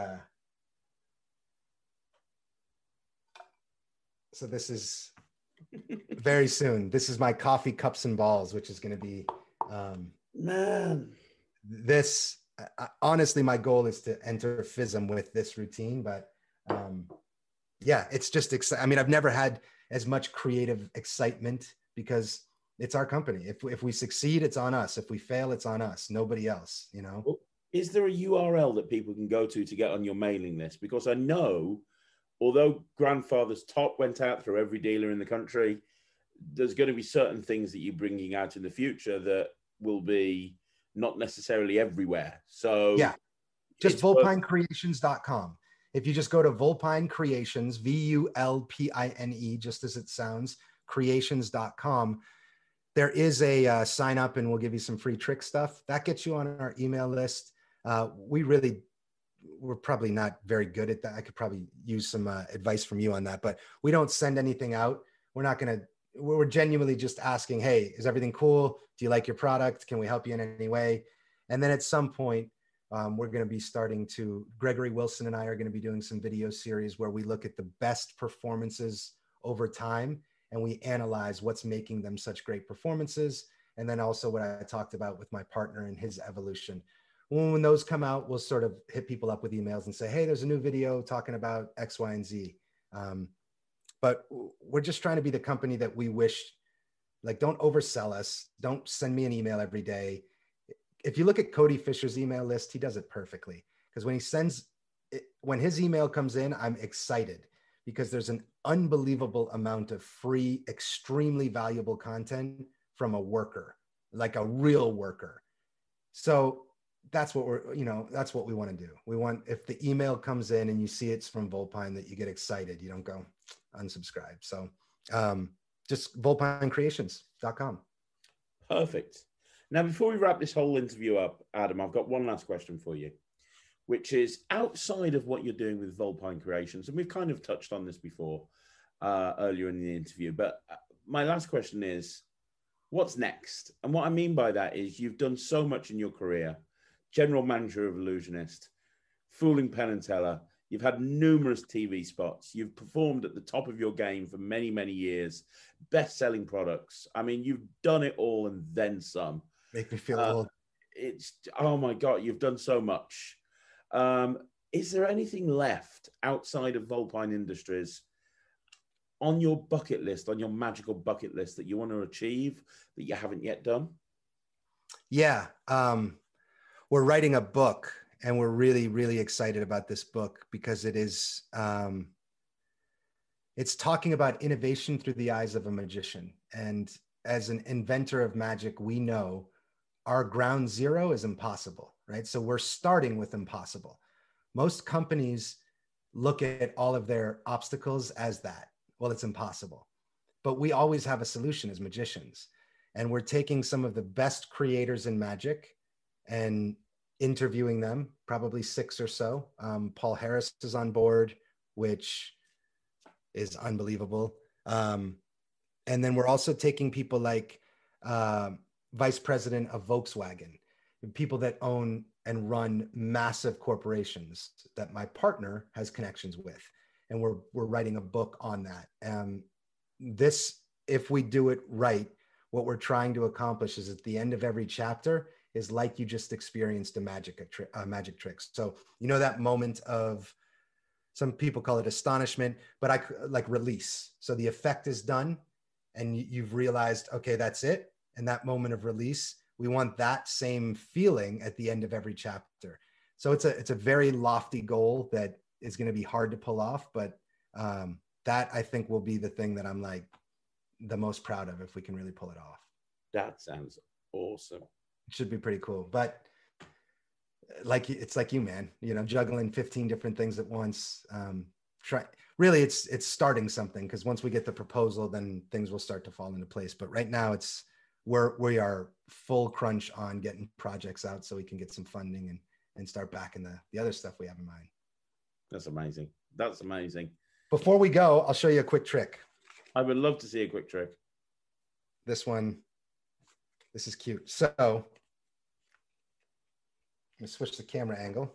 very soon. This is my coffee cups and balls, which is going to be, this honestly, my goal is to enter FISM with this routine, but it's just exciting. I've never had as much creative excitement because it's our company. If we succeed, it's on us. If we fail, it's on us, nobody else, Well, is there a URL that people can go to get on your mailing list? Because I know, although Grandfather's Top went out through every dealer in the country, there's going to be certain things that you're bringing out in the future that will be not necessarily everywhere. So yeah, just vulpinecreations.com. If you just go to Vulpine Creations, VULPINE, just as it sounds, creations.com, there is a sign up and we'll give you some free trick stuff. That gets you on our email list. We're probably not very good at that. I could probably use some advice from you on that, but we don't send anything out. We're genuinely just asking, hey, is everything cool? Do you like your product? Can we help you in any way? And then at some point, we're going to be Gregory Wilson and I are going to be doing some video series where we look at the best performances over time and we analyze what's making them such great performances. And then also what I talked about with my partner and his evolution. When those come out, we'll sort of hit people up with emails and say, hey, there's a new video talking about X, Y, and Z. But we're just trying to be the company that we wish, like, don't oversell us. Don't send me an email every day. If you look at Cody Fisher's email list, he does it perfectly. Because when his email comes in, I'm excited because there's an unbelievable amount of free, extremely valuable content from a worker, like a real worker. So that's what that's what we want to do. We want, if the email comes in and you see it's from Vulpine, that you get excited. You don't go unsubscribe. So just vulpinecreations.com. Perfect. Now, before we wrap this whole interview up, Adam, I've got one last question for you, which is outside of what you're doing with Vulpine Creations, and we've kind of touched on this before earlier in the interview, but my last question is, what's next? And what I mean by that is you've done so much in your career, general manager of Illusionist, fooling Penn and Teller. You've had numerous TV spots. You've performed at the top of your game for many, many years, best-selling products. I mean, you've done it all and then some. Make me feel old. Oh my God, you've done so much. Is there anything left outside of Vulpine Industries on your bucket list, on your magical bucket list, that you want to achieve that you haven't yet done? Yeah. We're writing a book and we're really, really excited about this book because it is, it's talking about innovation through the eyes of a magician. And as an inventor of magic, we know our ground zero is impossible, right? So we're starting with impossible. Most companies look at all of their obstacles as that. Well, it's impossible. But we always have a solution as magicians. And we're taking some of the best creators in magic and interviewing them, probably 6 or so. Paul Harris is on board, which is unbelievable. And then we're also taking people like vice president of Volkswagen, people that own and run massive corporations that my partner has connections with. And we're writing a book on that. This, if we do it right, what we're trying to accomplish is at the end of every chapter is like you just experienced a magic trick. So, you know, that moment of, some people call it astonishment, but I like release. So the effect is done and you've realized, okay, that's it. And that moment of release, we want that same feeling at the end of every chapter. So it's a very lofty goal that is going to be hard to pull off, but that I think will be the thing that I'm like the most proud of if we can really pull it off. That sounds awesome. It should be pretty cool. But like, it's like you, man, you know, juggling 15 different things at once. Really, it's starting something, because once we get the proposal, then things will start to fall into place. But right now we are full crunch on getting projects out so we can get some funding and start backing the other stuff we have in mind. That's amazing. That's amazing. Before we go, I'll show you a quick trick. I would love to see a quick trick. This is cute. So I'm gonna switch the camera angle.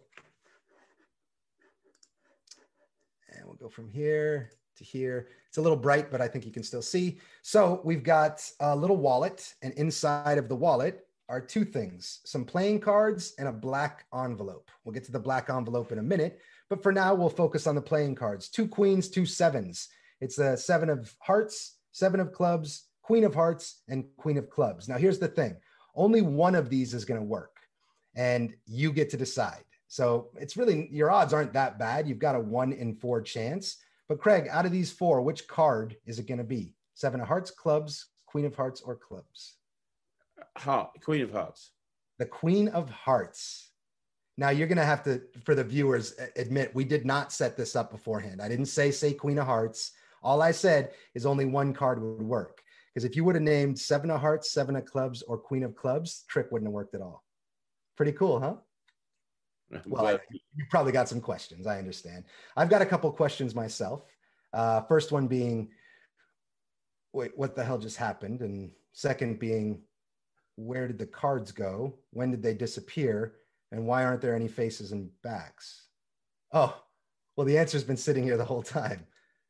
And we'll go from here to here. It's a little bright, but I think you can still see. So we've got a little wallet, and inside of the wallet are 2 things, some playing cards and a black envelope. We'll get to the black envelope in a minute, but for now we'll focus on the playing cards. 2 queens, 2 sevens. It's a 7 of hearts, 7 of clubs, queen of hearts, and queen of clubs. Now here's the thing. Only one of these is gonna work. and you get to decide. So it's really, your odds aren't that bad. You've got a 1 in 4 chance. But Craig, out of these 4, which card is it going to be? 7 of hearts, clubs, queen of hearts, or clubs? Queen of hearts. The queen of hearts. Now you're going to have to, for the viewers, admit we did not set this up beforehand. I didn't say queen of hearts. All I said is only one card would work. Because if you would have named 7 of hearts, 7 of clubs, or queen of clubs, trick wouldn't have worked at all. Pretty cool, huh? Well, you probably got some questions. I understand. I've got a couple questions myself. First one being, wait, what the hell just happened? And second being, where did the cards go? When did they disappear? And why aren't there any faces and backs? Oh, well, the answer's been sitting here the whole time.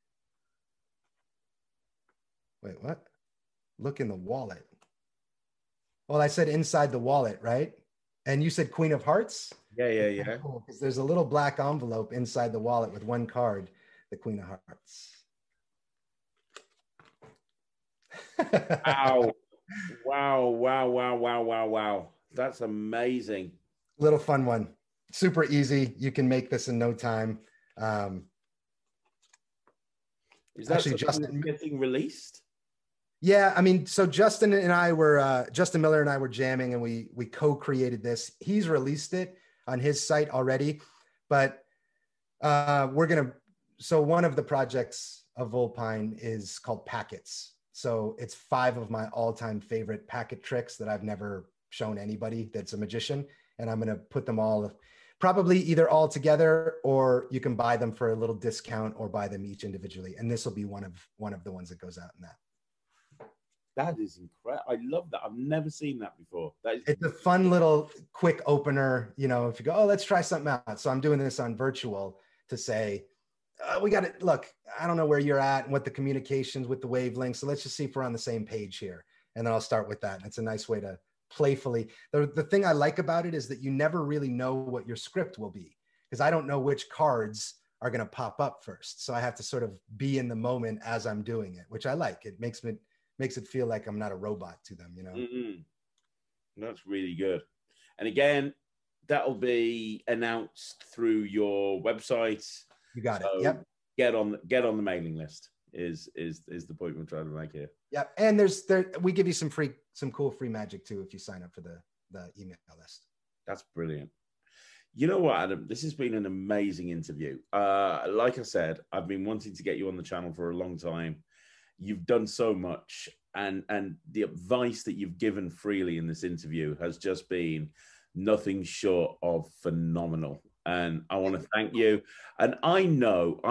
Wait, what? Look in the wallet. Well, I said inside the wallet, right? And you said queen of hearts? Yeah. Cool, because there's a little black envelope inside the wallet with one card, the queen of hearts. Wow. That's amazing. Little fun one. Super easy. You can make this in no time. Is that actually Justin getting released? Yeah, I mean, so Justin Miller and I were jamming, and we co-created this. He's released it on his site already, but so one of the projects of Vulpine is called Packets. So it's 5 of my all-time favorite packet tricks that I've never shown anybody that's a magician. And I'm going to put them all probably either all together, or you can buy them for a little discount or buy them each individually. And this will be one of the ones that goes out in that. That is incredible. I love that. I've never seen that before. It's a fun little quick opener. You know, if you go, oh, let's try something out. So I'm doing this on virtual to say, we got to look, I don't know where you're at and what the communications with the wavelength. So let's just see if we're on the same page here. And then I'll start with that. And it's a nice way to playfully. The thing I like about it is that you never really know what your script will be, because I don't know which cards are going to pop up first. So I have to sort of be in the moment as I'm doing it, which I like. It makes it feel like I'm not a robot to them, you know? Mm-hmm. That's really good. And again, that'll be announced through your website. You got so it. Yep. Get on the mailing list is the point we're trying to make here. Yep. And we give you some cool free magic too if you sign up for the email list. That's brilliant. You know what, Adam? This has been an amazing interview. Like I said, I've been wanting to get you on the channel for a long time. You've done so much, and the advice that you've given freely in this interview has just been nothing short of phenomenal. And I want to thank you. And I know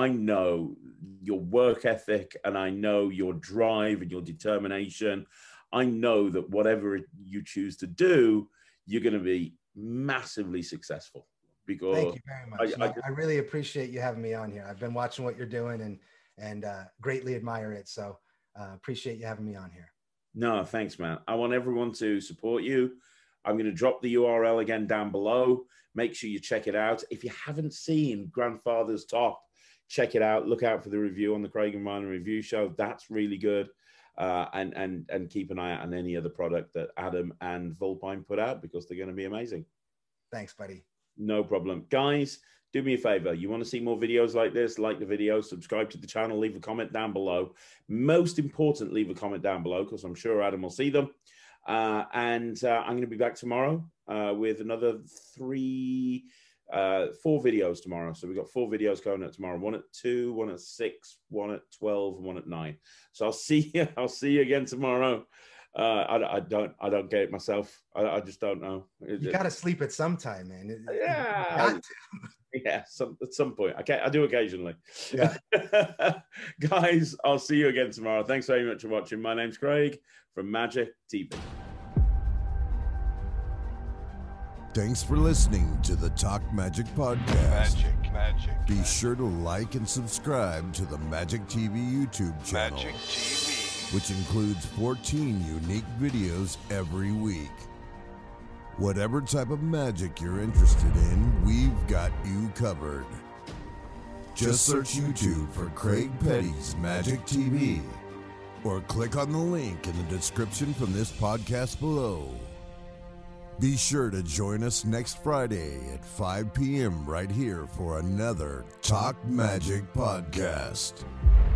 your work ethic, and I know your drive and your determination. I know that whatever you choose to do, you're going to be massively successful. Because thank you very much. I really appreciate you having me on here. I've been watching what you're doing and greatly admire it. So appreciate you having me on here. No, thanks, man. I want everyone to support you. I'm going to drop the URL again down below. Make sure you check it out. If you haven't seen Grandfather's Top, check it out. Look out for the review on the Craig and Ryan Review Show. That's really good. And keep an eye out on any other product that Adam and Vulpine put out, because they're going to be amazing. Thanks, buddy. No problem. Guys, do me a favor. You want to see more videos like this? Like the video, subscribe to the channel, leave a comment down below. Most important, leave a comment down below, because I'm sure Adam will see them. I'm going to be back tomorrow with another 4 videos tomorrow. So we've got 4 videos going out tomorrow. 1 at 2, 1 at 6, 1 at 12, and 1 at 9. So I'll see you again tomorrow. I don't get it myself. I just don't know. You got to sleep at some time, man. Yeah. Yeah, at some point. I do occasionally. Yeah. Guys, I'll see you again tomorrow. Thanks very much for watching. My name's Craig from Magic TV. Thanks for listening to the Talk Magic Podcast. Magic. Be sure to like and subscribe to the Magic TV YouTube channel, Magic TV, which includes 14 unique videos every week. Whatever type of magic you're interested in, we've got you covered. Just search YouTube for Craig Petty's Magic TV, or click on the link in the description from this podcast below. Be sure to join us next Friday at 5 p.m. right here for another Talk Magic podcast.